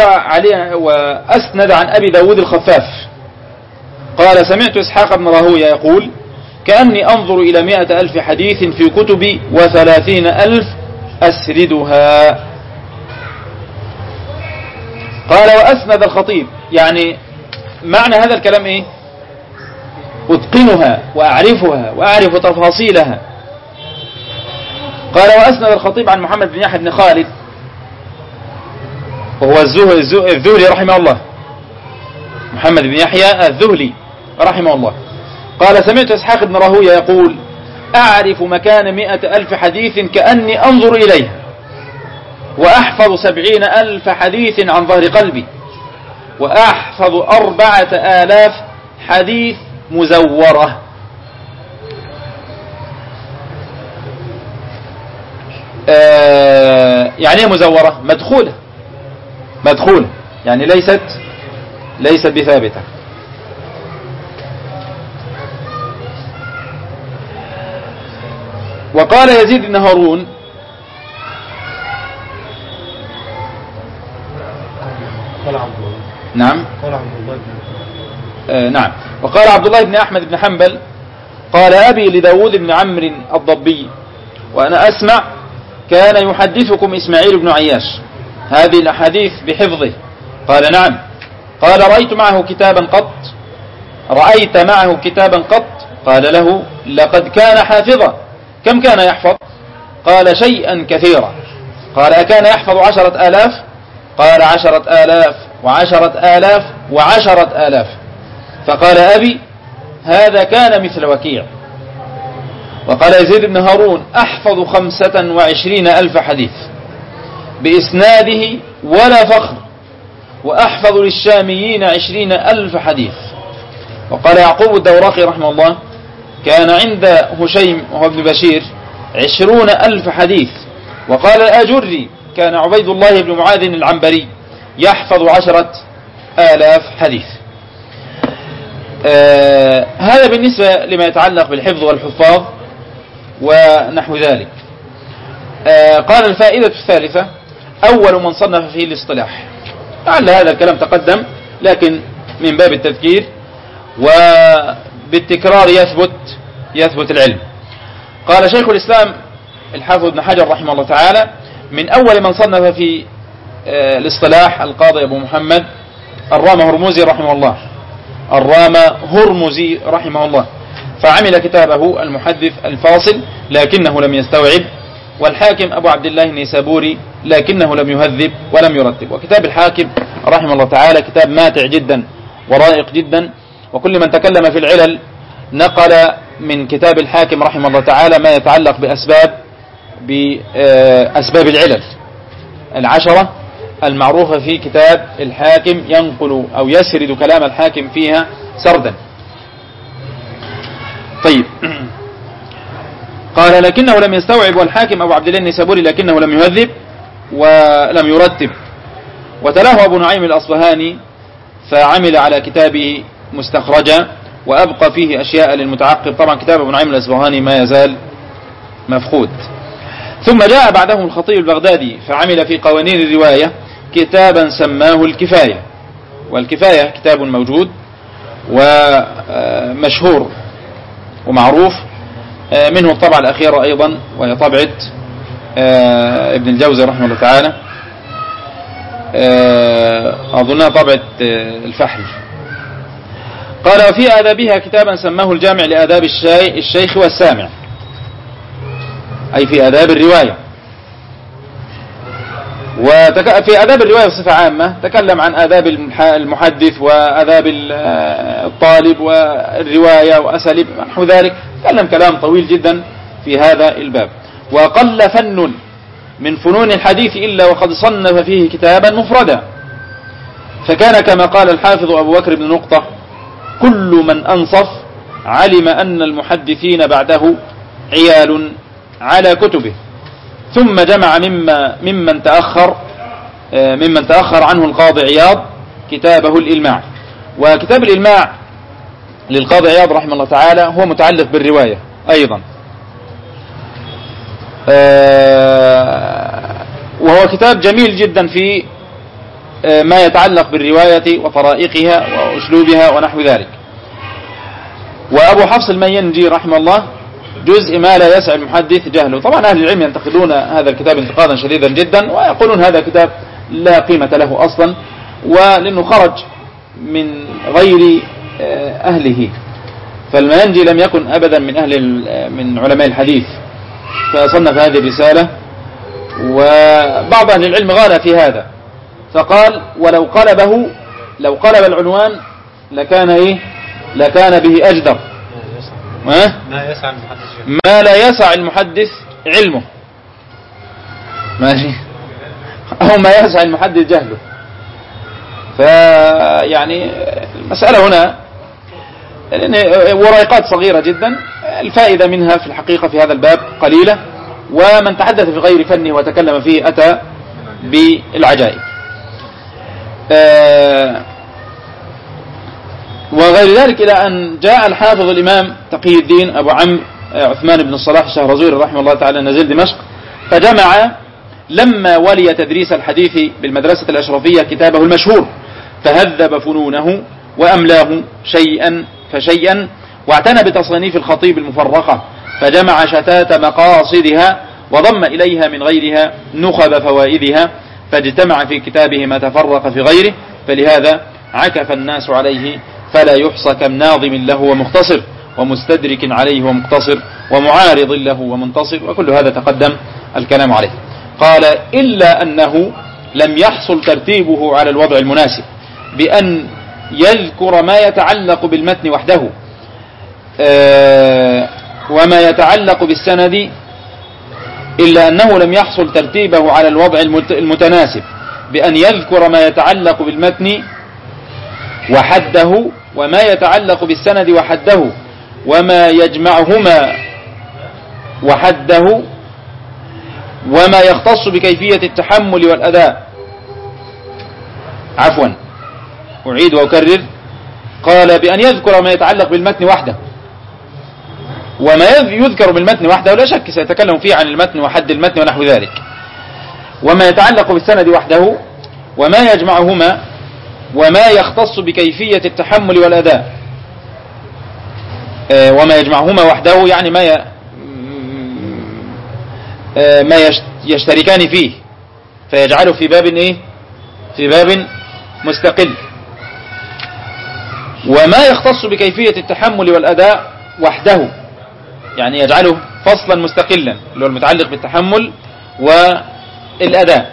وأسند عن أبي داود الخفاف قال: سمعت إسحاق بن راهوية يقول: كأني أنظر إلى 100,000 حديث في كتبي و30,000 أسردها. قال: وأسند الخطيب، يعني معنى هذا الكلام إيه؟ أتقنها وأعرفها وأعرف تفاصيلها. قال: وأسند الخطيب عن محمد بن يحيى بن خالد وهو الذهلي رحمه الله، محمد بن يحيى الذهلي رحمه الله، قال: سمعت إسحاق بن راهوية يقول: أعرف مكان 100,000 حديث كأني أنظر إليها، وأحفظ 70,000 حديث عن ظهر قلبي، وأحفظ 4,000 حديث مزورة. يعني ايه مزورة؟ مدخولة، يعني ليست بثابتة. وقال يزيد بن هارون: نعم، نعم. وقال عبد الله بن أحمد بن حنبل: قال أبي لداود بن عمرو الضبي وأنا أسمع: كان يحدثكم إسماعيل بن عياش هذه الأحاديث بحفظه. قال: نعم. قال: رأيت معه كتابا قط؟ قال له: لقد كان حافظا. كم كان يحفظ؟ قال: شيئا كثيرا. قال: أكان يحفظ 10,000؟ قال: 10,000 و10,000 10,000. فقال أبي هذا كان مثل وكيع. وقال يزيد بن هارون أحفظ 25,000 حديث بإسناده ولا فخر، وأحفظ للشاميين 20,000 حديث. وقال يعقوب الدوراقي رحمه الله كان عند هشيم وهو ابن بشير 20,000 حديث. وقال الآجري كان عبيد الله بن معاذ العنبري يحفظ 10,000 حديث. هذا بالنسبة لما يتعلق بالحفظ والحفاظ ونحو ذلك. قال الفائدة الثالثة أول من صنف فيه الاصطلاح. لعل هذا الكلام تقدم لكن من باب التذكير وبالتكرار يثبت العلم. قال شيخ الإسلام الحافظ ابن حجر رحمه الله تعالى من أول من صنف في الاصطلاح القاضي أبو محمد الرامهرمزي رحمه الله، الرامهرمزي رحمه الله، فعمل كتابه المحدث الفاصل لكنه لم يستوعب، والحاكم أبو عبد الله النيسابوري لكنه لم يهذب ولم يرتب. وكتاب الحاكم رحمه الله تعالى كتاب ماتع جدا ورائق جدا، وكل من تكلم في العلل نقل من كتاب الحاكم رحمه الله تعالى ما يتعلق بأسباب العلل 10 المعروفة في كتاب الحاكم، ينقل أو يسرد كلام الحاكم فيها سردا. طيب قال لكنه لم يستوعب، والحاكم أبو عبد الله النيسابوري لكنه لم يهذب ولم يرتب. وتلاه أبو نعيم الأصبهاني فعمل على كتابه مستخرجا وأبقى فيه أشياء للمتعقب. طبعا كتاب أبو نعيم الأصبهاني ما يزال مفقود. ثم جاء بعده الخطيب البغدادي فعمل في قوانين الرواية كتابا سماه الكفاية. والكفاية كتاب موجود ومشهور ومعروف، منه الطبعة الأخيرة أيضا وهي طبعة ابن الجوزي رحمه الله تعالى، أظنها طبعة الفحل. قال وفي آدابها كتابا سماه الجامع لآداب الشيخ والسامع، أي في آداب الرواية. وفي آداب الرواية بصفة عامة تكلم عن آداب المحدث وآداب الطالب والرواية وأساليب نحو ذلك، تكلم كلام طويل جدا في هذا الباب. وقل فن من فنون الحديث إلا وقد صنف فيه كتابا مفردا، فكان كما قال الحافظ أبو بكر بن نقطة كل من أنصف علم أن المحدثين بعده عيال على كتبه، ثم جمع ممن تأخر عنه القاضي عياض كتابه الإلماع. وكتاب الإلماع للقاضي عياض رحمه الله تعالى هو متعلق بالرواية أيضا، وهو كتاب جميل جدا في ما يتعلق بالرواية وطرائقها وأسلوبها ونحو ذلك. وأبو حفص المينجي رحمه الله جزء ما لا يسع المحدث جهله. طبعا أهل العلم ينتقدون هذا الكتاب انتقادا شديدا جدا ويقولون هذا كتاب لا قيمة له أصلا، ولأنه خرج من غير أهله. فالمينجي لم يكن أبدا من علماء الحديث، فصنف هذه الرسالة. وبعض أهل العلم غال في هذا فقال لو قلب العنوان لكان به أجدر. ما لا يسع المحدث علمه، ماشي، أو ما يسع المحدث جهله. فيعني المسألة هنا ورقات صغيرة جدا، الفائدة منها في الحقيقة في هذا الباب قليلة، ومن تحدث في غير فنه وتكلم فيه أتى بالعجائب. وغير ذلك إلى أن جاء الحافظ الإمام تقي الدين أبو عمرو عثمان بن الصلاح الشهرزوري رحمه الله تعالى نزل دمشق، فجمع لما ولي تدريس الحديث بالمدرسة الأشرفية كتابه المشهور، فهذب فنونه وأملاه شيئا فشيئا، واعتنى بتصنيف الخطيب المفرقة، فجمع شتات مقاصدها وضم إليها من غيرها نخب فوائدها، فاجتمع في كتابه ما تفرق في غيره، فلهذا عكف الناس عليه فلا يحصى كم ناظم له ومختصر، ومستدرك عليه ومقتصر، ومعارض له ومنتصر، وكل هذا تقدم الكلام عليه. قال إلا أنه لم يحصل ترتيبه على الوضع المناسب، بأن يذكر ما يتعلق بالمتن وحده وما يتعلق بالسند، إلا أنه لم يحصل ترتيبه على الوضع المتناسب بأن يذكر ما يتعلق بالمتن وحده وما يتعلق بالسند وحده وما يجمعهما وحده وما يختص بكيفية التحمل والأداء. عفوا أعيد وأكرر، قال بأن يذكر ما يتعلق بالمتن وحده، وما يذكر بالمتن وحده لا شك سيتكلم فيه عن المتن وحد المتن ونحو ذلك، وما يتعلق بالسند وحده وما يجمعهما وما يختص بكيفية التحمل والأداء. وما يجمعهما وحده يعني ما يشتركان فيه فيجعله في باب ايه، في باب مستقل. وما يختص بكيفية التحمل والأداء وحده يعني يجعله فصلا مستقلا اللي هو المتعلق بالتحمل والأداء.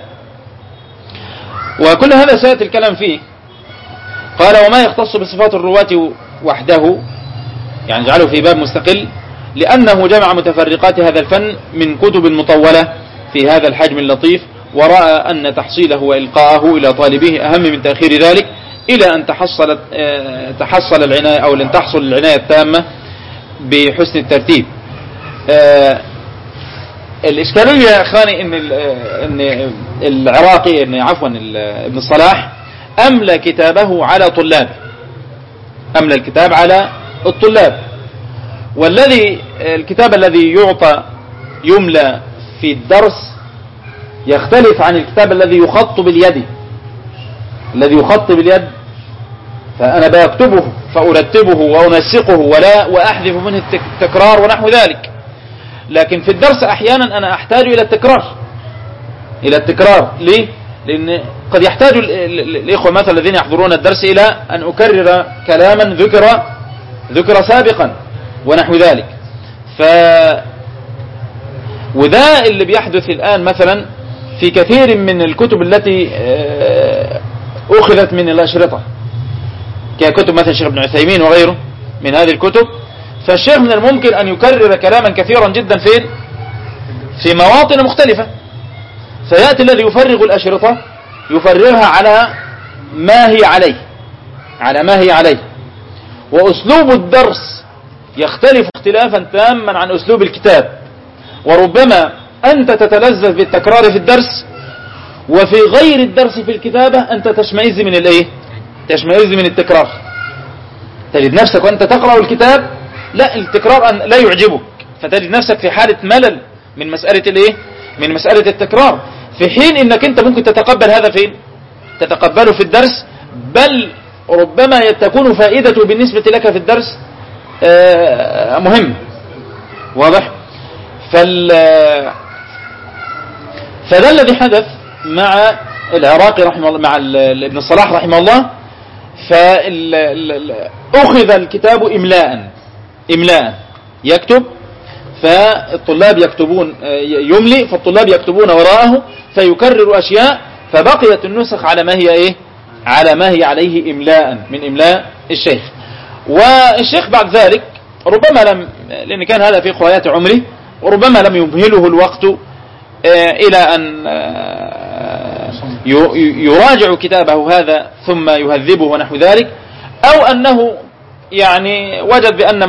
وكل هذا سيأتي الكلام فيه. قال وما يختص بصفات الرواة وحده يعني يجعله في باب مستقل، لأنه جمع متفرقات هذا الفن من كتب مطولة في هذا الحجم اللطيف، ورأى أن تحصيله وإلقاءه إلى طالبه أهم من تأخير ذلك إلى أن تحصل العناية أو لن تحصل العناية التامة بحسن الترتيب. الإشكالية يا أخواني إن العراقي ابن الصلاح أملى كتابه على طلابه، أملى الكتاب على الطلاب، والذي الكتاب الذي يملى في الدرس يختلف عن الكتاب الذي يخط باليد. الذي يخط باليد فأنا بكتبه فأرتبه وأنسقه وأحذف منه التكرار ونحو ذلك، لكن في الدرس أحيانا أنا أحتاج إلى التكرار. ليه؟ لأن قد يحتاج الإخوة مثلا الذين يحضرون الدرس إلى أن أكرر كلاما ذكر سابقا ونحو ذلك. وده اللي بيحدث الآن مثلا في كثير من الكتب التي أخذت من الأشرطة ككتب مثلا الشيخ ابن عثيمين وغيره من هذه الكتب. فالشيخ من الممكن أن يكرر كلاما كثيرا جدا في مواطن مختلفة، فيأتي الذي يفرغ الأشرطة يفرغها على ما هي عليه، وأسلوب الدرس يختلف اختلافا تاما عن أسلوب الكتاب. وربما أنت تتلذذ بالتكرار في الدرس، وفي غير الدرس في الكتابة أنت تشمئز من التكرار. تجد نفسك وأنت تقرأ الكتاب لا التكرار لا يعجبك، فتجد نفسك في حالة ملل من مسألة التكرار، في حين إنك أنت ممكن تتقبل هذا تتقبله في الدرس، بل ربما تكون فائدته بالنسبة لك في الدرس مهم. واضح؟ فده الذي حدث مع العراقي رحمه الله، مع ابن الصلاح رحمه الله. فأخذ الكتاب إملاء يكتب، فالطلاب يكتبون يملي، فالطلاب يكتبون وراءه فيكرر أشياء، فبقيت النسخ على ما هي عليه إملاء من إملاء الشيخ. والشيخ بعد ذلك ربما لأن كان هذا في غايات عمره، وربما لم يمهله الوقت إلى أن يراجع كتابه هذا ثم يهذبه ونحو ذلك، أو أنه يعني وجد بأن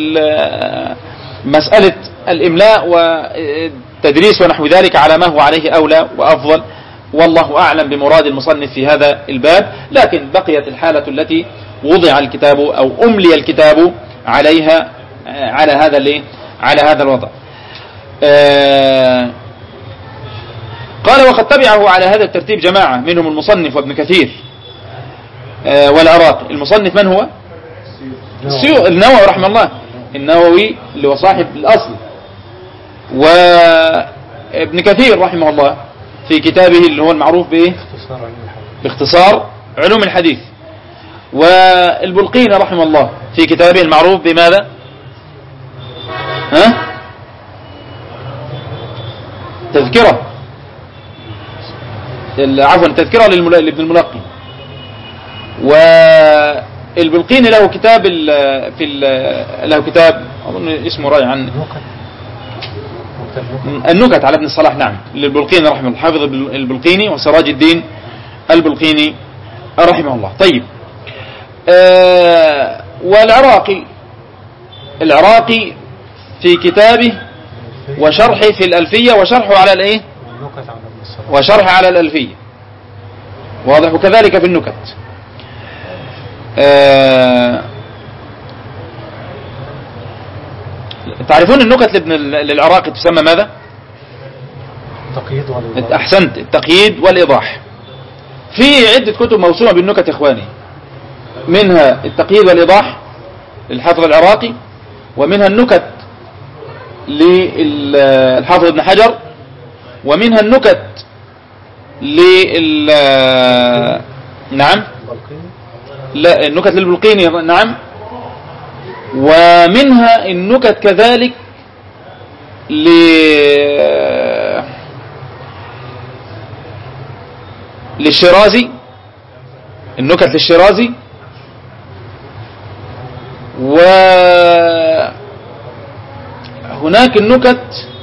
مسألة الإملاء والتدريس ونحو ذلك على ما هو عليه أولى وأفضل، والله أعلم بمراد المصنف في هذا الباب. لكن بقيت الحالة التي وضع الكتاب أو أملي الكتاب عليها على هذا الوضع. قال وقد تبعه على هذا الترتيب جماعة منهم المصنف وابن كثير والعراقي. المصنف من هو؟ النووي رحمه الله، النووي اللي هو صاحب الأصل، وابن كثير رحمه الله في كتابه اللي هو المعروف باختصار علوم الحديث، والبلقيني رحمه الله في كتابه المعروف بماذا؟ تذكرة لابن الملقي. والبلقيني له كتاب له كتاب أظن اسمه راجع عن النكت على ابن الصلاح، نعم، للبلقيني رحمه الله، حافظ البلقيني وسراج الدين البلقيني رحمه الله. طيب، والعراقي في كتابه وشرحه في الألفية وشرحه على الايه وشرح على الألفية، واضح، وكذلك في النكت. تعرفون النكت للعراقي تسمى ماذا؟ التقييد والإيضاح. أحسنت، التقييد والإيضاح. في عدة كتب موسومة بالنكت إخواني، منها التقييد والإيضاح للحافظ العراقي، ومنها النكت للحافظ ابن حجر، ومنها النكت نعم، لا، النكت للبلقيني، نعم، ومنها النكت كذلك للشيرازي، النكت للشيرازي، وهناك النكت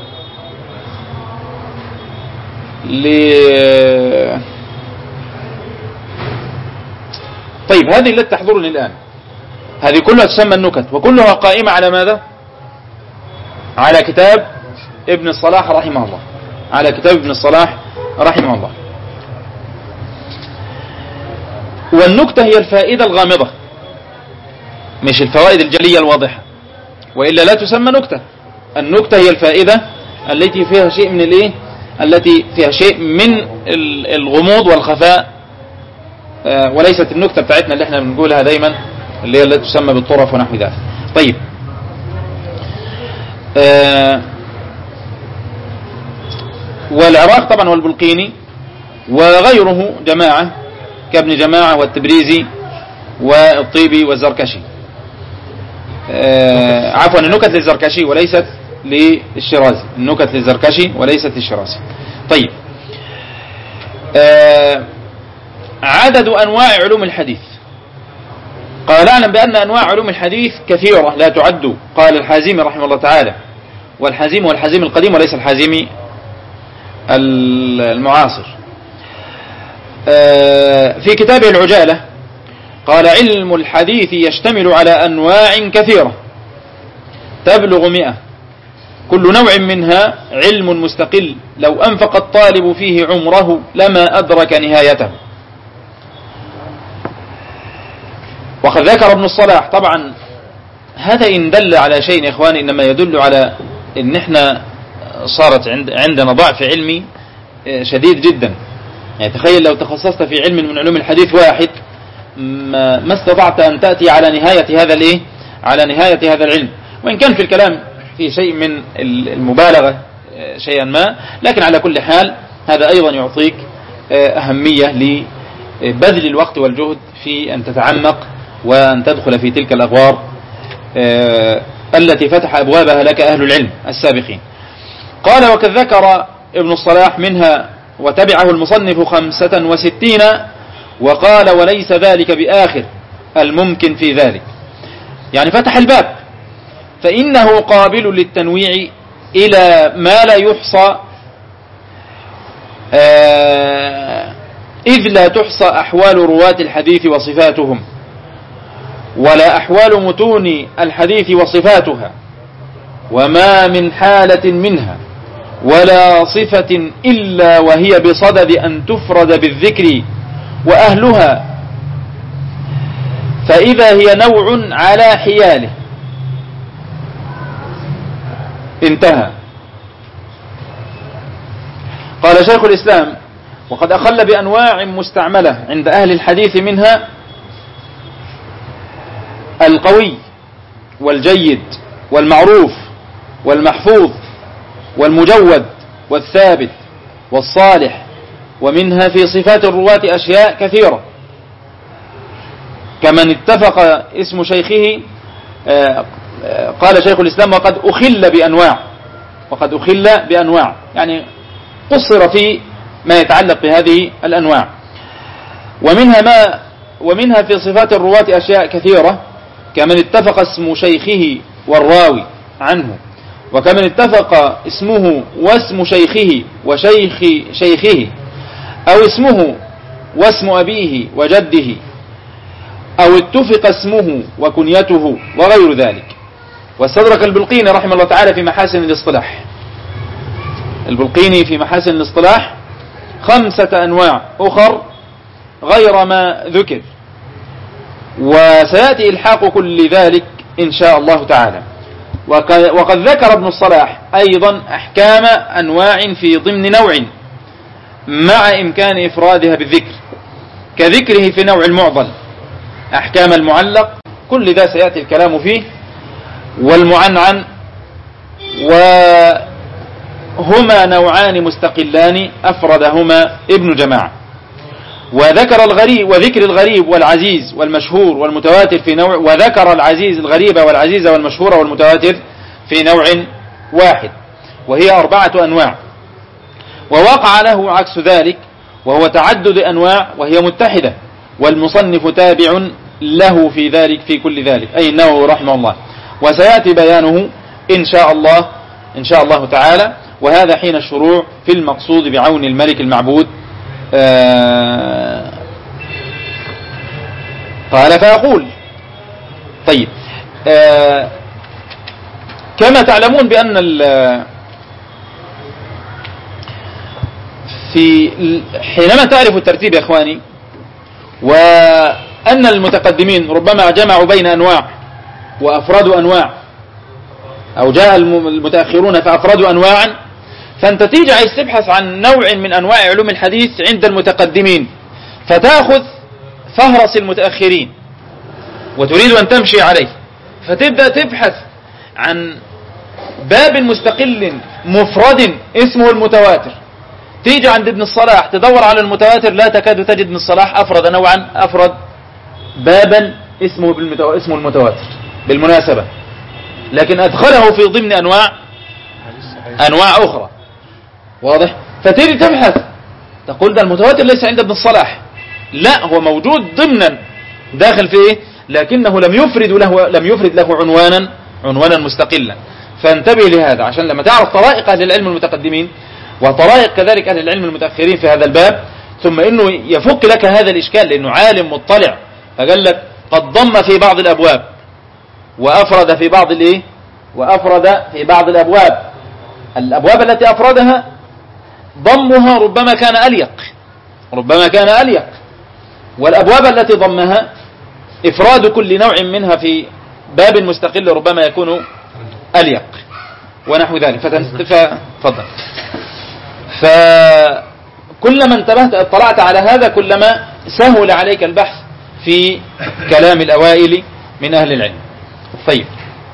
طيب، هذه التي تحضرني الآن، هذه كلها تسمى النكت، وكلها قائمة على ماذا؟ على كتاب ابن الصلاح رحمه الله، على كتاب ابن الصلاح رحمه الله. والنكتة هي الفائدة الغامضة، مش الفوائد الجلية الواضحة، وإلا لا تسمى نكتة. النكتة هي الفائدة التي فيها شيء من التي فيها شيء من الغموض والخفاء، وليست النكتة بتاعتنا اللي احنا بنقولها دايما، اللي هي التي تسمى بالطرف ونحو ذلك. طيب، والعراق طبعا والبلقيني وغيره جماعة كابن جماعة والتبريزي والطيبي والزركشي، عفوا النكت للزركشي وليست للشيرازي، النكت للزركشي وليست للشيرازي. طيب، عدد أنواع علوم الحديث. قال اعلم بأن أنواع علوم الحديث كثيرة لا تعد. قال الحازمي رحمه الله تعالى، والحازمي والحازمي القديم وليس الحازمي المعاصر، في كتابه العجالة قال: علم الحديث يشتمل على أنواع كثيرة تبلغ 100، كل نوع منها علم مستقل، لو أنفق الطالب فيه عمره لما أدرك نهايته. وقد ذكر ابن الصلاح، طبعا هذا إن دل على شيء يا إخواني إنما يدل على إن إحنا صارت عندنا ضعف علمي شديد جدا. يعني تخيل لو تخصصت في علم من علوم الحديث واحد ما استطعت أن تأتي على نهاية هذا على نهاية هذا العلم، وإن كان في الكلام في شيء من المبالغة شيئا ما، لكن على كل حال هذا أيضا يعطيك أهمية لبذل الوقت والجهد في أن تتعمق وأن تدخل في تلك الأغوار التي فتح أبوابها لك أهل العلم السابقين. قال: وقد ذكر ابن الصلاح منها وتبعه المصنف 65، وقال: وليس ذلك بآخر الممكن في ذلك. يعني فتح الباب، فإنه قابل للتنويع إلى ما لا يحصى، إذ لا تحصى أحوال رواة الحديث وصفاتهم، ولا أحوال متون الحديث وصفاتها، وما من حالة منها ولا صفة إلا وهي بصدد أن تفرد بالذكر وأهلها، فإذا هي نوع على حياله. انتهى. قال شيخ الإسلام: وقد أخل بأنواع مستعملة عند أهل الحديث، منها القوي والجيد والمعروف والمحفوظ والمجود والثابت والصالح، ومنها في صفات الرواة أشياء كثيرة، كمن اتفق اسم شيخه. قال شيخ الإسلام: وقد أخل بأنواع، يعني قصر في ما يتعلق بهذه الأنواع، ومنها ما ومنها في صفات الرواة أشياء كثيرة، كمن اتفق اسم شيخه والراوي عنه، وكمن اتفق اسمه واسم شيخه وشيخ شيخه، أو اسمه واسم أبيه وجده، أو اتفق اسمه وكنيته وغير ذلك. واستدرك البلقيني رحمه الله تعالى في محاسن الاصطلاح، البلقيني في محاسن الاصطلاح 5 أنواع أخر غير ما ذكر، وسيأتي إلحاق كل ذلك إن شاء الله تعالى. وقد ذكر ابن الصلاح أيضا أحكام أنواع في ضمن نوع مع إمكان إفرادها بالذكر، كذكره في نوع المعضل أحكام المعلق، كل ذا سيأتي الكلام فيه، والمعنعن، وهما نوعان مستقلان أفردهما ابن جماعة. وذكر الغريب وذكر الغريب والعزيز والمشهور والمتواتر في نوع، وذكر العزيز الغريب والعزيز والمشهور والمتواتر في نوع واحد، وهي 4 أنواع. ووقع له عكس ذلك، وهو تعدد أنواع وهي متحدة، والمصنف تابع له في ذلك في كل ذلك، أي النووي رحمه الله، وسيأتي بيانه إن شاء الله تعالى. وهذا حين الشروع في المقصود بعون الملك المعبود. قال فأقول طيب، كما تعلمون بأن حينما تعرف الترتيب يا إخواني، وأن المتقدمين ربما جمعوا بين أنواع وأفردوا أنواع، أو جاء المتأخرون فأفردوا أنواعا، فأنت تيجي عايز تبحث عن نوع من أنواع علوم الحديث عند المتقدمين، فتأخذ فهرس المتأخرين وتريد أن تمشي عليه، فتبدأ تبحث عن باب مستقل مفرد اسمه المتواتر. تيجي عند ابن الصلاح تدور على المتواتر، لا تكاد تجد ابن الصلاح أفرد نوعا، أفرد بابا اسمه المتواتر بالمناسبة، لكن أدخله في ضمن أنواع أخرى، واضح؟ فتيجي تبحث تقول ده المتواتر ليس عند ابن الصلاح، لا، هو موجود ضمنا داخل فيه، لكنه لم يفرد له عنوانا مستقلا. فانتبه لهذا، عشان لما تعرف طرائق أهل العلم المتقدمين وطرائق كذلك أهل العلم المتأخرين في هذا الباب، ثم إنه يفك لك هذا الإشكال، لأنه عالم مطلع، فقال لك قد ضم في بعض الأبواب وأفرد في بعض الأبواب التي أفردها ضمها ربما كان أليق، والأبواب التي ضمها إفراد كل نوع منها في باب مستقل ربما يكون أليق ونحو ذلك. فضل. فكلما انتبهت اطلعت على هذا كلما سهل عليك البحث في كلام الأوائل من أهل العلم. طيب،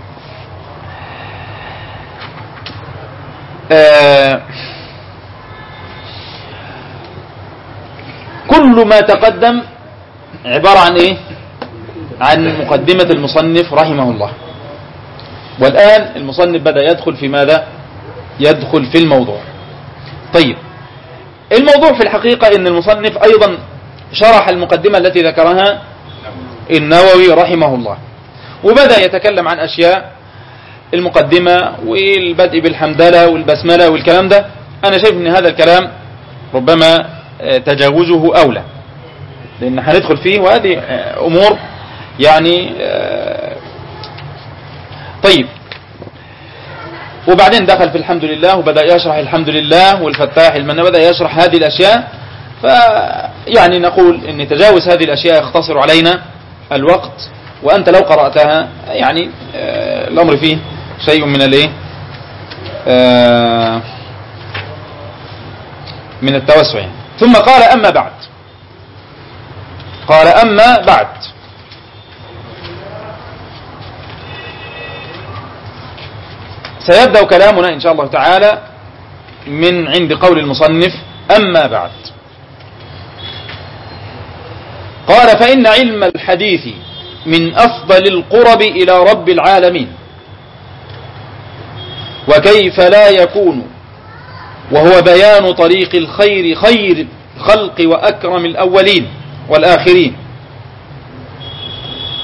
كل ما تقدم عبارة عن إيه؟ عن مقدمة المصنف رحمه الله. والآن المصنف بدأ يدخل في ماذا؟ يدخل في الموضوع. طيب، الموضوع في الحقيقة إن المصنف أيضا شرح المقدمة التي ذكرها النووي رحمه الله، وبدأ يتكلم عن أشياء المقدمة والبدء بالحمدلة والبسملة والكلام ده. أنا شايف أن هذا الكلام ربما تجاوزه أولى، لأن هندخل فيه وهذه أمور يعني. طيب، وبعدين دخل في الحمد لله وبدأ يشرح الحمد لله والفتاح المنة، بدأ يشرح هذه الأشياء. فيعني نقول أن تجاوز هذه الأشياء يختصر علينا الوقت، وأنت لو قرأتها يعني الأمر فيه شيء من من التوسع يعني. ثم قال أما بعد سيبدأ كلامنا إن شاء الله تعالى من عند قول المصنف أما بعد. قال فإن علم الحديث من أفضل القرب إلى رب العالمين، وكيف لا يكون، وهو بيان طريق الخير، خير الخلق وأكرم الأولين والآخرين،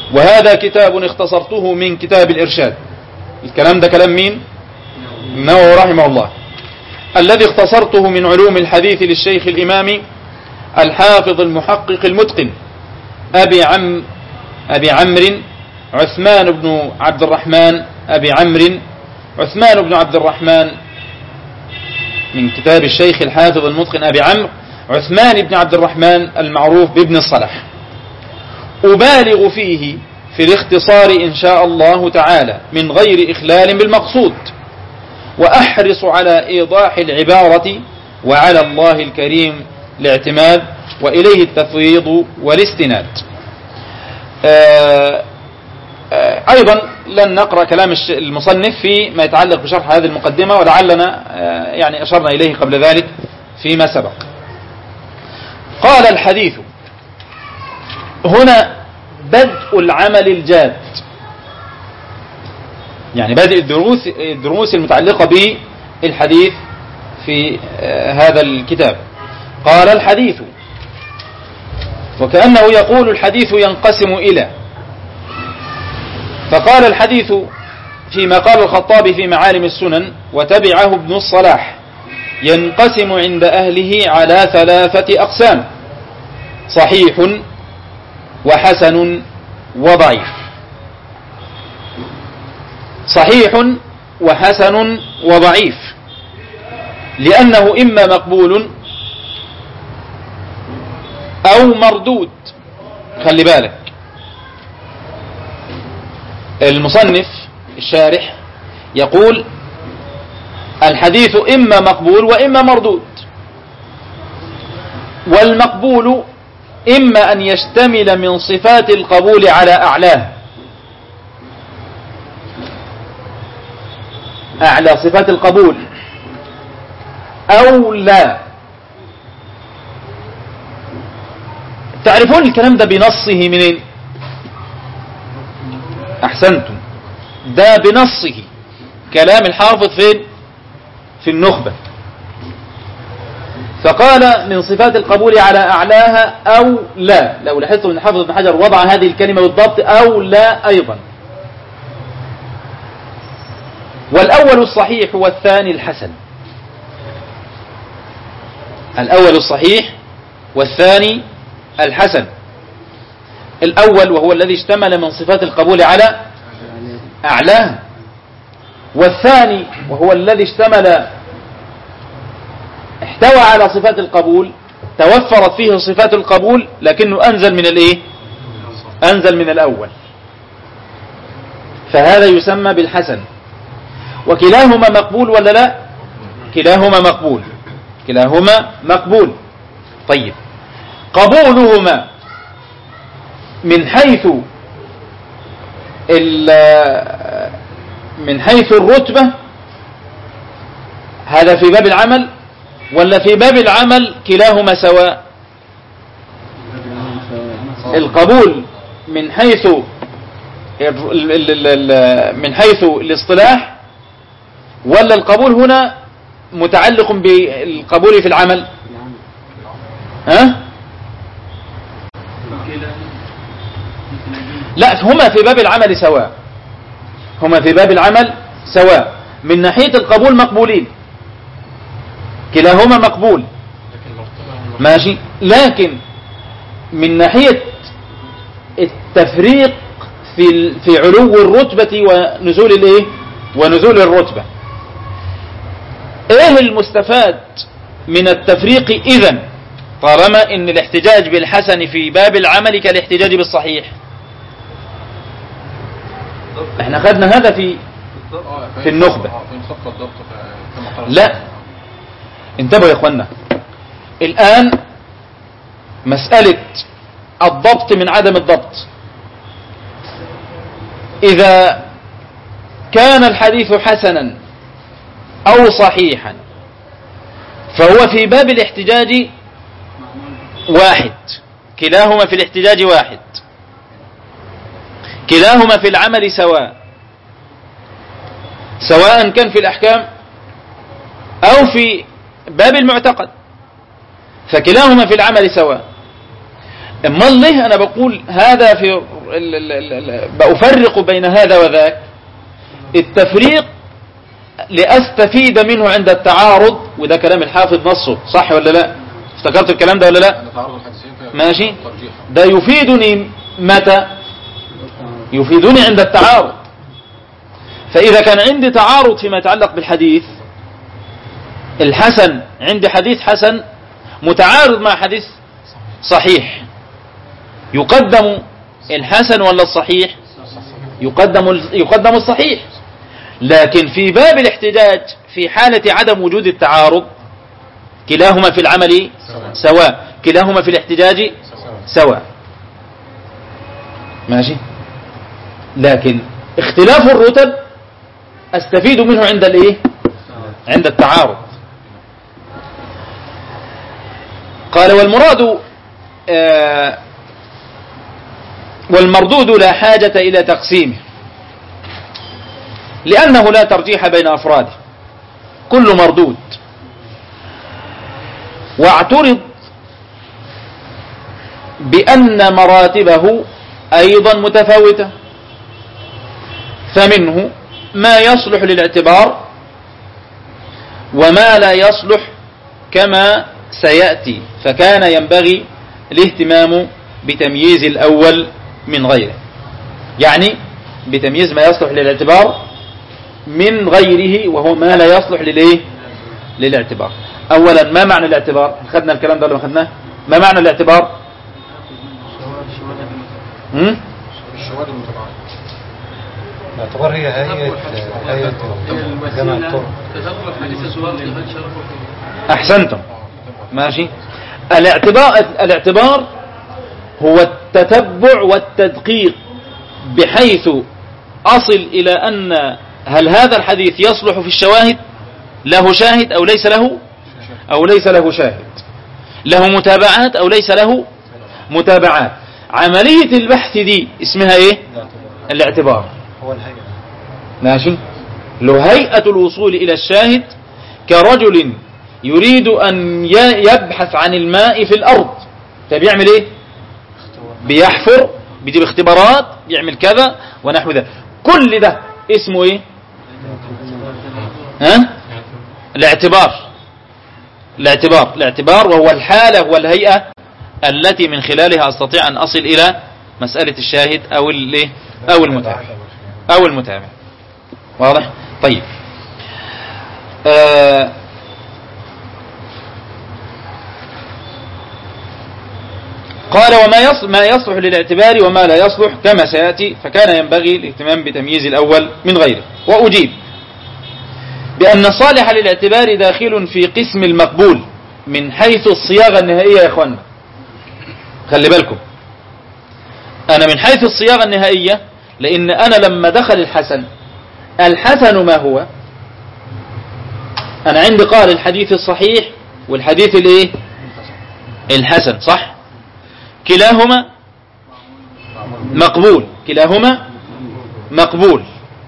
وهذا كتاب اختصرته من كتاب الإرشاد. الكلام ده كلام مين؟ النووي رحمه الله. الذي اختصرته من علوم الحديث للشيخ الإمام الحافظ المحقق المتقن أبي عمرو عثمان بن عبد الرحمن أبي عمرو عثمان بن عبد الرحمن، من كتاب الشيخ الحافظ المتقن أبي عمرو عثمان بن عبد الرحمن المعروف بابن الصلاح. أبالغ فيه في الاختصار إن شاء الله تعالى من غير إخلال بالمقصود، وأحرص على إيضاح العبارة، وعلى الله الكريم الاعتماد، وإليه التفويض والاستناد. أيضا لن نقرأ كلام المصنف فيما يتعلق بشرح هذه المقدمة، ولعلنا يعني أشرنا إليه قبل ذلك فيما سبق. قال الحديث هنا بدء العمل الجاد، يعني بدء الدروس المتعلقة بالحديث في هذا الكتاب. قال الحديث، وكأنه يقول الحديث ينقسم إلى، فقال الحديث فيما قال الخطابي في معالم السنن وتبعه ابن الصلاح ينقسم عند أهله على 3 أقسام: صحيح وحسن وضعيف. صحيح وحسن وضعيف لأنه إما مقبول أو مردود. خلي بالك، المصنف الشارح يقول الحديث إما مقبول وإما مردود، والمقبول إما أن يشتمل من صفات القبول على أعلى صفات القبول، أو لا. تعرفون الكلام ده بنصه منين؟ أحسنتم، ده بنصه كلام الحافظ فين؟ في النخبة. فقال من صفات القبول على أعلاها أو لا. لو لاحظتم أن الحافظ ابن حجر وضع هذه الكلمة بالضبط، أو لا أيضا. والأول الصحيح والثاني الحسن. الأول الصحيح والثاني الحسن. الأول وهو الذي اشتمل من صفات القبول على أعلاها، والثاني وهو الذي احتوى على صفات القبول، توفرت فيه صفات القبول لكنه أنزل من الإيه؟ أنزل من الأول، فهذا يسمى بالحسن. وكلاهما مقبول ولا لا؟ كلاهما مقبول، كلاهما مقبول. طيب، قبولهما من حيث الرتبة هذا في باب العمل، ولا في باب العمل كلاهما سواء؟ القبول من حيث الاصطلاح، ولا القبول هنا متعلق بالقبول في العمل؟ لا، هما في باب العمل سواء، هما في باب العمل سواء. من ناحية القبول مقبولين، كلاهما مقبول ماشي، لكن من ناحية التفريق في علو الرتبة ونزول الايه ونزول الرتبة، ايه المستفاد من التفريق اذن طالما ان الاحتجاج بالحسن في باب العمل كالاحتجاج بالصحيح؟ احنا خدنا هذا في النخبة. لا، انتبهوا يا اخوانا، الآن مسألة الضبط من عدم الضبط. إذا كان الحديث حسنا أو صحيحا فهو في باب الاحتجاج واحد، كلاهما في الاحتجاج واحد، كلاهما في العمل سواء كان في الأحكام أو في باب المعتقد، فكلاهما في العمل سواء. اما ليه أنا بقول هذا في بأفرق بين هذا وذاك التفريق لأستفيد منه عند التعارض، وده كلام الحافظ نصه صح ولا لا؟ افتكرت الكلام ده ولا لا؟ ماشي. ده يفيدني متى؟ يفيدني عند التعارض. فإذا كان عندي تعارض فيما يتعلق بالحديث، الحسن عندي حديث حسن متعارض مع حديث صحيح، يقدم الحسن ولا الصحيح؟ يقدم الصحيح. لكن في باب الاحتجاج في حالة عدم وجود التعارض كلاهما في العمل سواء، كلاهما في الاحتجاج سواء. ماشي. لكن اختلاف الرتب استفيد منه عند الايه؟ عند التعارض. قال والمراد والمردود لا حاجة إلى تقسيمه لأنه لا ترجيح بين أفراده، كل مردود. واعترض بأن مراتبه أيضا متفاوتة، فمنه ما يصلح للاعتبار وما لا يصلح كما سيأتي، فكان ينبغي الاهتمام بتمييز الأول من غيره، يعني بتمييز ما يصلح للاعتبار من غيره وهو ما لا يصلح للإيه؟ للاعتبار. أولا ما معنى الاعتبار؟ خدنا الكلام ده ولا ما خدناه؟ ما معنى الاعتبار؟ الشواهد المتبعة. الاعتبار هي هيئة جمع الطرق. أحسنتم. ماشي. الاعتبار هو التتبع والتدقيق بحيث أصل إلى أن هل هذا الحديث يصلح في الشواهد، له شاهد أو ليس له شاهد، له متابعات أو ليس له متابعات. عملية البحث دي اسمها ايه؟ الاعتبار. هو الهيئة. ماشي. له هيئة الوصول إلى الشاهد كرجل يريد أن يبحث عن الماء في الأرض، فبيعمل ايه؟ بيحفر، بيجيب اختبارات، بيعمل كذا ونحو ذلك. كل ده اسمه ايه؟ الاعتبار وهو الحالة والهيئة التي من خلالها أستطيع أن أصل إلى مسألة الشاهد أو المتابع. واضح؟ طيب. قال ما يصلح للاعتبار وما لا يصلح كما سيأتي، فكان ينبغي الاهتمام بتمييز الأول من غيره. وأجيب بأن الصالح للاعتبار داخل في قسم المقبول من حيث الصياغة النهائية. يا أخوانا خلي بالكم، أنا من حيث الصياغة النهائية، لأن أنا لما دخل الحسن ما هو؟ أنا عندي قال الحديث الصحيح والحديث الايه؟ الحسن، صح؟ كلاهما مقبول.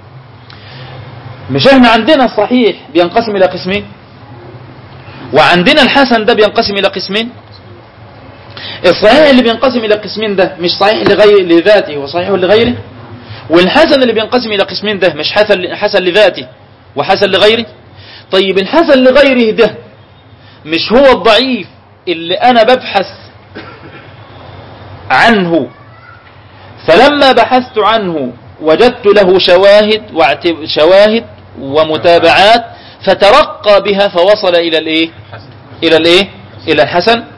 مش احنا عندنا الصحيح بينقسم إلى قسمين، وعندنا الحسن ده بينقسم إلى قسمين. الصحيح اللي بينقسم إلى قسمين ده مش صحيح لذاته وصحيح لغيره، والحسن اللي بينقسم إلى قسمين ده مش حسن لذاته وحسن لغيره. طيب الحسن لغيره ده مش هو الضعيف اللي أنا ببحث عنه، فلما بحثت عنه وجدت له شواهد ومتابعات فترقى بها فوصل إلى الحسن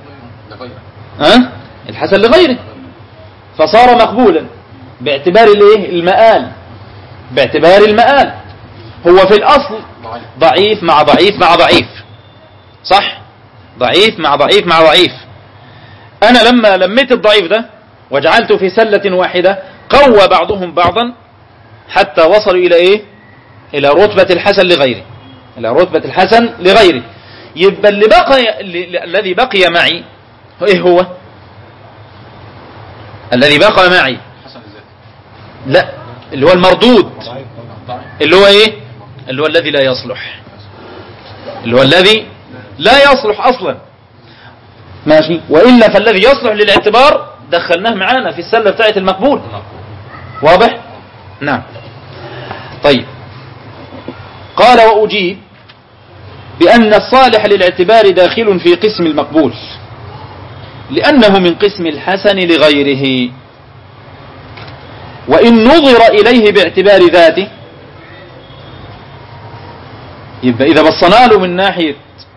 الحسن لغيره، فصار مقبولا باعتبار المآل. هو في الأصل ضعيف مع ضعيف، صح؟ ضعيف مع ضعيف. أنا لما لميت الضعيف ده وجعلته في سلة واحدة قوى بعضهم بعضا حتى وصلوا إلى إيه؟ إلى رتبة الحسن لغيره. يبقى الذي بقي معي إيه هو؟ الذي بقى معي لا، اللي هو المردود، اللي هو إيه؟ اللي هو الذي لا يصلح أصلا. ماشي. وإلا فالذي يصلح للاعتبار دخلناه معانا في السلة بتاعة المقبول. واضح؟ نعم. طيب، قال وأجيب بأن الصالح للاعتبار داخل في قسم المقبول لأنه من قسم الحسن لغيره، وإن نظر إليه باعتبار ذاته، يبقى إذا بصنا له من ناحية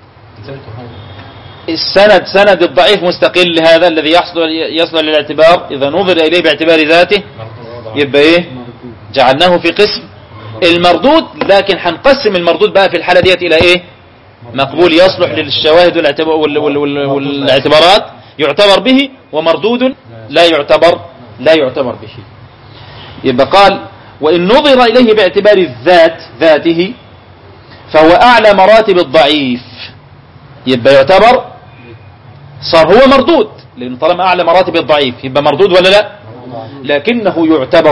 السند، سند الضعيف مستقل هذا الذي يصل للاعتبار، إذا نظر إليه باعتبار ذاته يبقى إيه؟ جعلناه في قسم المردود. لكن حنقسم المردود بقى في الحالة ديت إلى إيه؟ مقبول يصلح للشواهد والاعتبارات يعتبر به، ومردود لا يعتبر به. يبقى قال وإن نظر إليه باعتبار الذات ذاته فهو أعلى مراتب الضعيف، يبقى يعتبر، صار هو مردود، لأنه طالما أعلى مراتب الضعيف يبقى مردود ولا لا؟ لكنه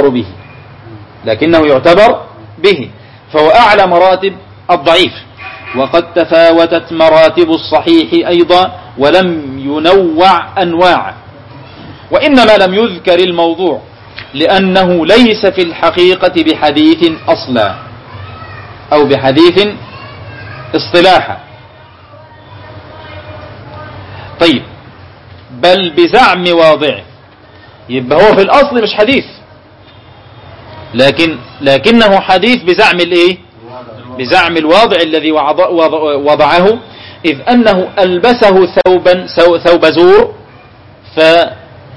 يعتبر به، فهو أعلى مراتب الضعيف. وقد تفاوتت مراتب الصحيح أيضا ولم ينوع أنواع، وإنما لم يذكر الموضوع لأنه ليس في الحقيقة بحديث أصلا أو بحديث اصطلاحا. طيب، بل بزعم واضعه، يبقى هو في الأصل مش حديث، لكنه حديث بزعم الايه؟ بزعم الواضع الذي وضعه، إذ أنه ألبسه ثوب زور فجعله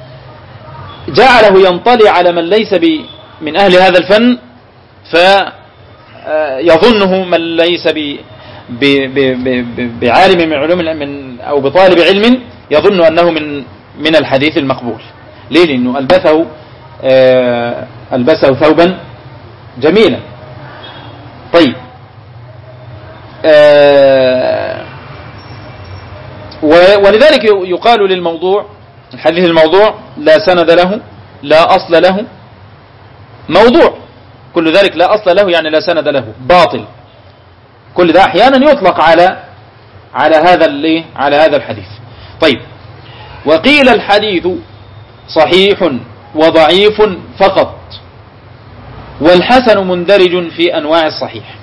ينطلي على من ليس من أهل هذا الفن، فيظنه من ليس بعالم من علوم أو بطالب علم يظن أنه من الحديث المقبول. ليه؟ لأنه ألبسه ثوبا جميلا. طيب، ولذلك يقال للموضوع، الحديث الموضوع لا سند له لا أصل له، موضوع، كل ذلك لا أصل له يعني لا سند له، باطل، كل ده أحيانا يطلق على هذا الحديث. طيب، وقيل الحديث صحيح وضعيف فقط، والحسن مندرج في أنواع الصحيح.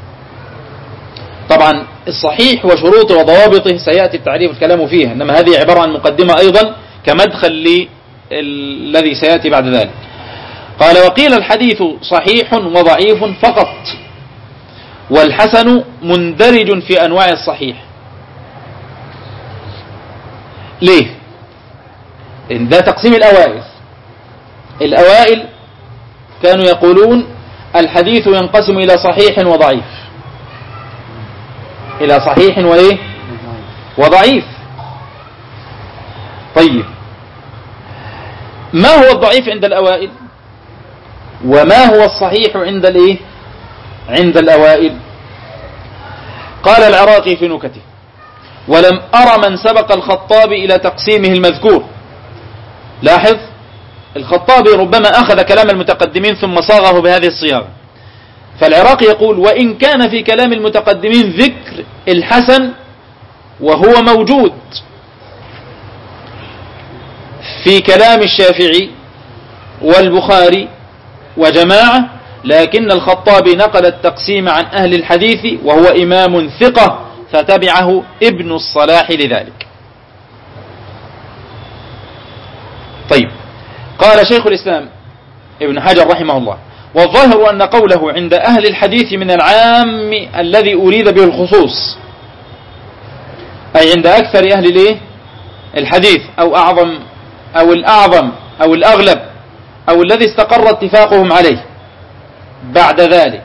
طبعا الصحيح وشروطه وضوابطه سيأتي التعريف الكلام فيها، إنما هذه عبارة عن مقدمة أيضا كمدخل للذي سيأتي بعد ذلك. قال وقيل الحديث صحيح وضعيف فقط، والحسن مندرج في أنواع الصحيح. ليه؟ إن ده تقسيم الأوائل كانوا يقولون الحديث ينقسم إلى صحيح وضعيف، إلى صحيح وإيه؟ وضعيف. طيب، ما هو الضعيف عند الأوائل وما هو الصحيح عند الأوائل؟ قال العراقي في نكته: ولم أرى من سبق الخطابي إلى تقسيمه المذكور. لاحظ، الخطابي ربما أخذ كلام المتقدمين ثم صاغه بهذه الصياغة، فالعراقي يقول: وإن كان في كلام المتقدمين ذكر الحسن وهو موجود في كلام الشافعي والبخاري وجماعة، لكن الخطابي نقل التقسيم عن أهل الحديث وهو إمام ثقة فتبعه ابن الصلاح لذلك. طيب، قال شيخ الإسلام ابن حجر رحمه الله: والظاهر أن قوله عند أهل الحديث من العام الذي أريد به الخصوص، أي عند أكثر أهل الحديث أو أعظم أو الأعظم أو الأغلب أو الذي استقر اتفاقهم عليه. بعد ذلك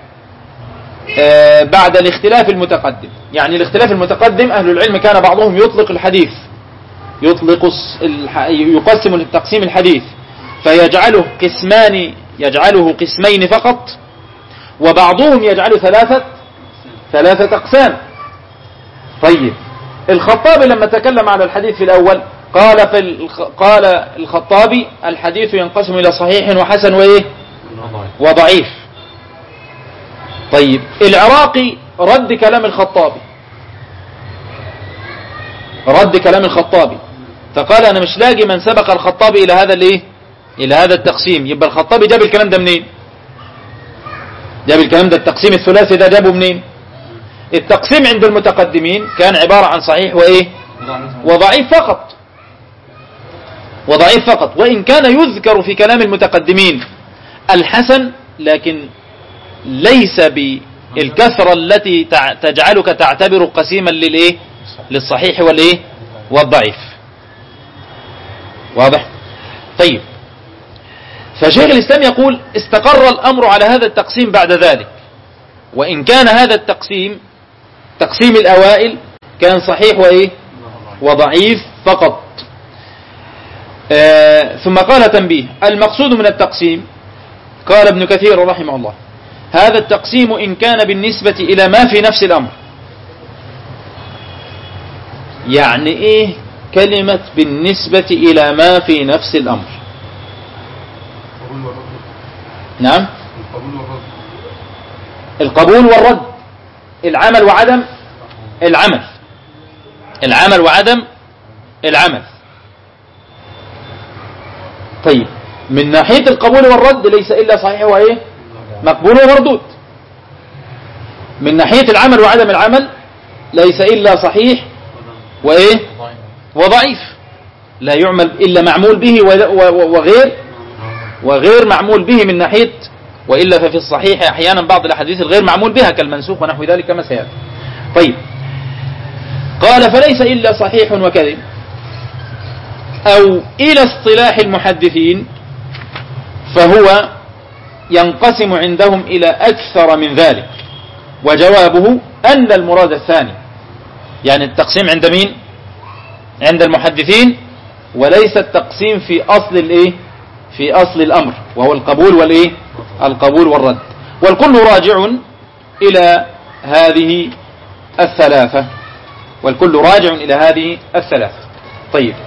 بعد الاختلاف المتقدم، يعني الاختلاف المتقدم أهل العلم كان بعضهم يطلق الحديث، يقسم التقسيم الحديث فيجعله قسمين فقط، وبعضهم يجعله ثلاثة أقسام. طيب، الخطابي لما تكلم على الحديث في الأول قال الخطابي: الحديث ينقسم إلى صحيح وحسن وضعيف. طيب، العراقي رد كلام الخطابي فقال: أنا مش لاقي من سبق الخطابي إلى إلى هذا التقسيم. يبقى الخطابي جاب الكلام ده منين؟ جاب الكلام ده التقسيم الثلاثي ده جابه منين؟ التقسيم عند المتقدمين كان عبارة عن صحيح وإيه؟ وضعيف فقط. وضعيف فقط، وإن كان يذكر في كلام المتقدمين الحسن، لكن ليس بالكثرة التي تجعلك تعتبر قسيما للإيه؟ للصحيح والإيه؟ والضعيف. واضح؟ طيب، فشيخ الإسلام يقول استقر الأمر على هذا التقسيم بعد ذلك، وإن كان هذا التقسيم تقسيم الأوائل كان صحيح وإيه؟ وضعيف فقط. ثم قال تنبيه: المقصود من التقسيم، قال ابن كثير رحمه الله: هذا التقسيم إن كان بالنسبة إلى ما في نفس الأمر. يعني إيه كلمة بالنسبة إلى ما في نفس الأمر؟ نعم، القبول والرد، العمل وعدم العمل، العمل وعدم العمل. طيب، من ناحية القبول والرد ليس إلا صحيح وإيه؟ مقبول ومردود. من ناحية العمل وعدم العمل ليس إلا صحيح وإيه؟ وضعيف، لا يعمل إلا معمول به وغير معمول به من ناحية، وإلا ففي الصحيح أحيانا بعض الأحاديث الغير معمول بها كالمنسوخ ونحو ذلك كما سيأتي. طيب، قال: فليس إلا صحيح وكذب، أو إلى اصطلاح المحدثين فهو ينقسم عندهم إلى أكثر من ذلك، وجوابه أن المراد الثاني. يعني التقسيم عند مين؟ عند المحدثين، وليس التقسيم في أصل الإيه؟ في أصل الأمر، وهو القبول والإيه؟ القبول والرد. والكل راجع إلى هذه الثلاثة، والكل راجع إلى هذه الثلاثة. طيب،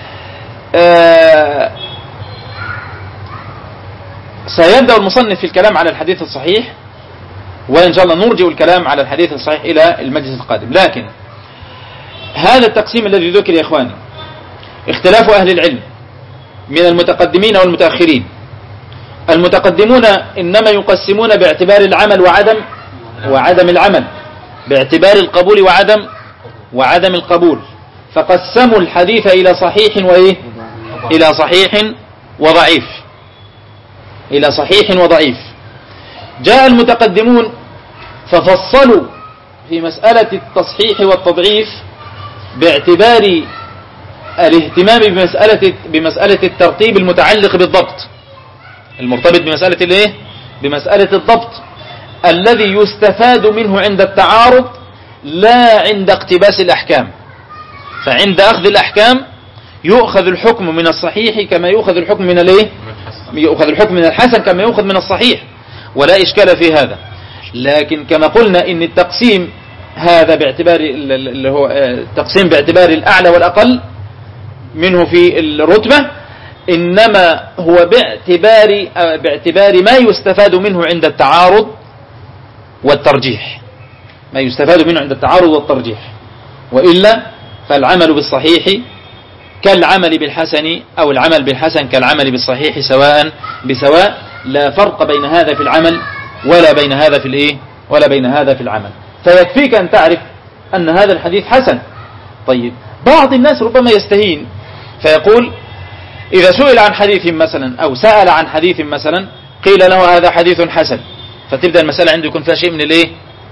سيبدأ المصنف في الكلام على الحديث الصحيح، وإن شاء الله نرجع الكلام على الحديث الصحيح إلى المجلس القادم. لكن هذا التقسيم الذي ذكر يا إخواني اختلاف أهل العلم من المتقدمين والمتأخرين. المتقدمون إنما يقسمون باعتبار العمل وعدم العمل، باعتبار القبول وعدم القبول، فقسموا الحديث إلى صحيح وإيه؟ إلى صحيح وضعيف، إلى صحيح وضعيف. جاء المتقدمون ففصلوا في مسألة التصحيح والتضعيف باعتبار الاهتمام بمسألة الترتيب المتعلق بالضبط، المرتبط بمسألة الايه؟ بمسألة الضبط الذي يستفاد منه عند التعارض لا عند اقتباس الأحكام. فعند أخذ الأحكام يؤخذ الحكم من الصحيح كما يؤخذ الحكم من الايه؟ يؤخذ الحكم من الحسن كما يؤخذ من الصحيح، ولا إشكال في هذا. لكن كما قلنا إن التقسيم هذا باعتبار اللي هو التقسيم باعتبار الأعلى والأقل منه في الرتبة، إنما هو باعتبار ما يستفاد منه عند التعارض والترجيح، ما يستفاد منه عند التعارض والترجيح. وإلا فالعمل بالصحيح كالعمل بالحسن، أو العمل بالحسن كالعمل بالصحيح سواء بسواء، لا فرق بين هذا في العمل ولا بين هذا في الإيه؟ ولا بين هذا في العمل. فيكفيك أن تعرف أن هذا الحديث حسن. طيب، بعض الناس ربما يستهين فيقول إذا سئل عن حديث مثلا أو سأل عن حديث مثلا قيل له هذا حديث حسن، فتبدأ المسألة عنده يكون فيها شيء من الإيه؟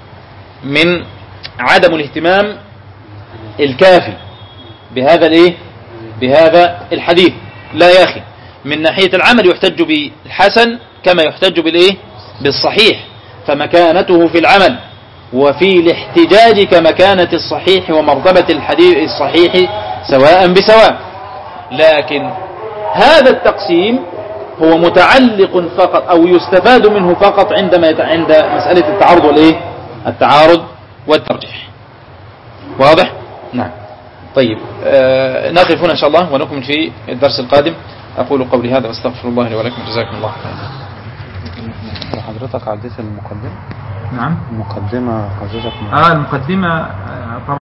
من عدم الاهتمام الكافي بهذا الإيه؟ بهذا الحديث. لا يا أخي، من ناحية العمل يحتج بالحسن كما يحتج بالإيه؟ بالصحيح، فمكانته في العمل وفي الاحتجاج كمكانة الصحيح ومرتبة الحديث الصحيح سواء بسواء. لكن هذا التقسيم هو متعلق فقط أو يستفاد منه فقط عند مسألة التعارض والإيه؟ التعارض والترجيح. واضح؟ نعم. طيب، نقف هنا إن شاء الله ونكمل في الدرس القادم. أقول قولي هذا واستغفر الله لي ولكم، جزاكم الله خيرا. حضرتك عديت المقدمة؟ نعم، المقدمة حضرتك المقدمة طبعا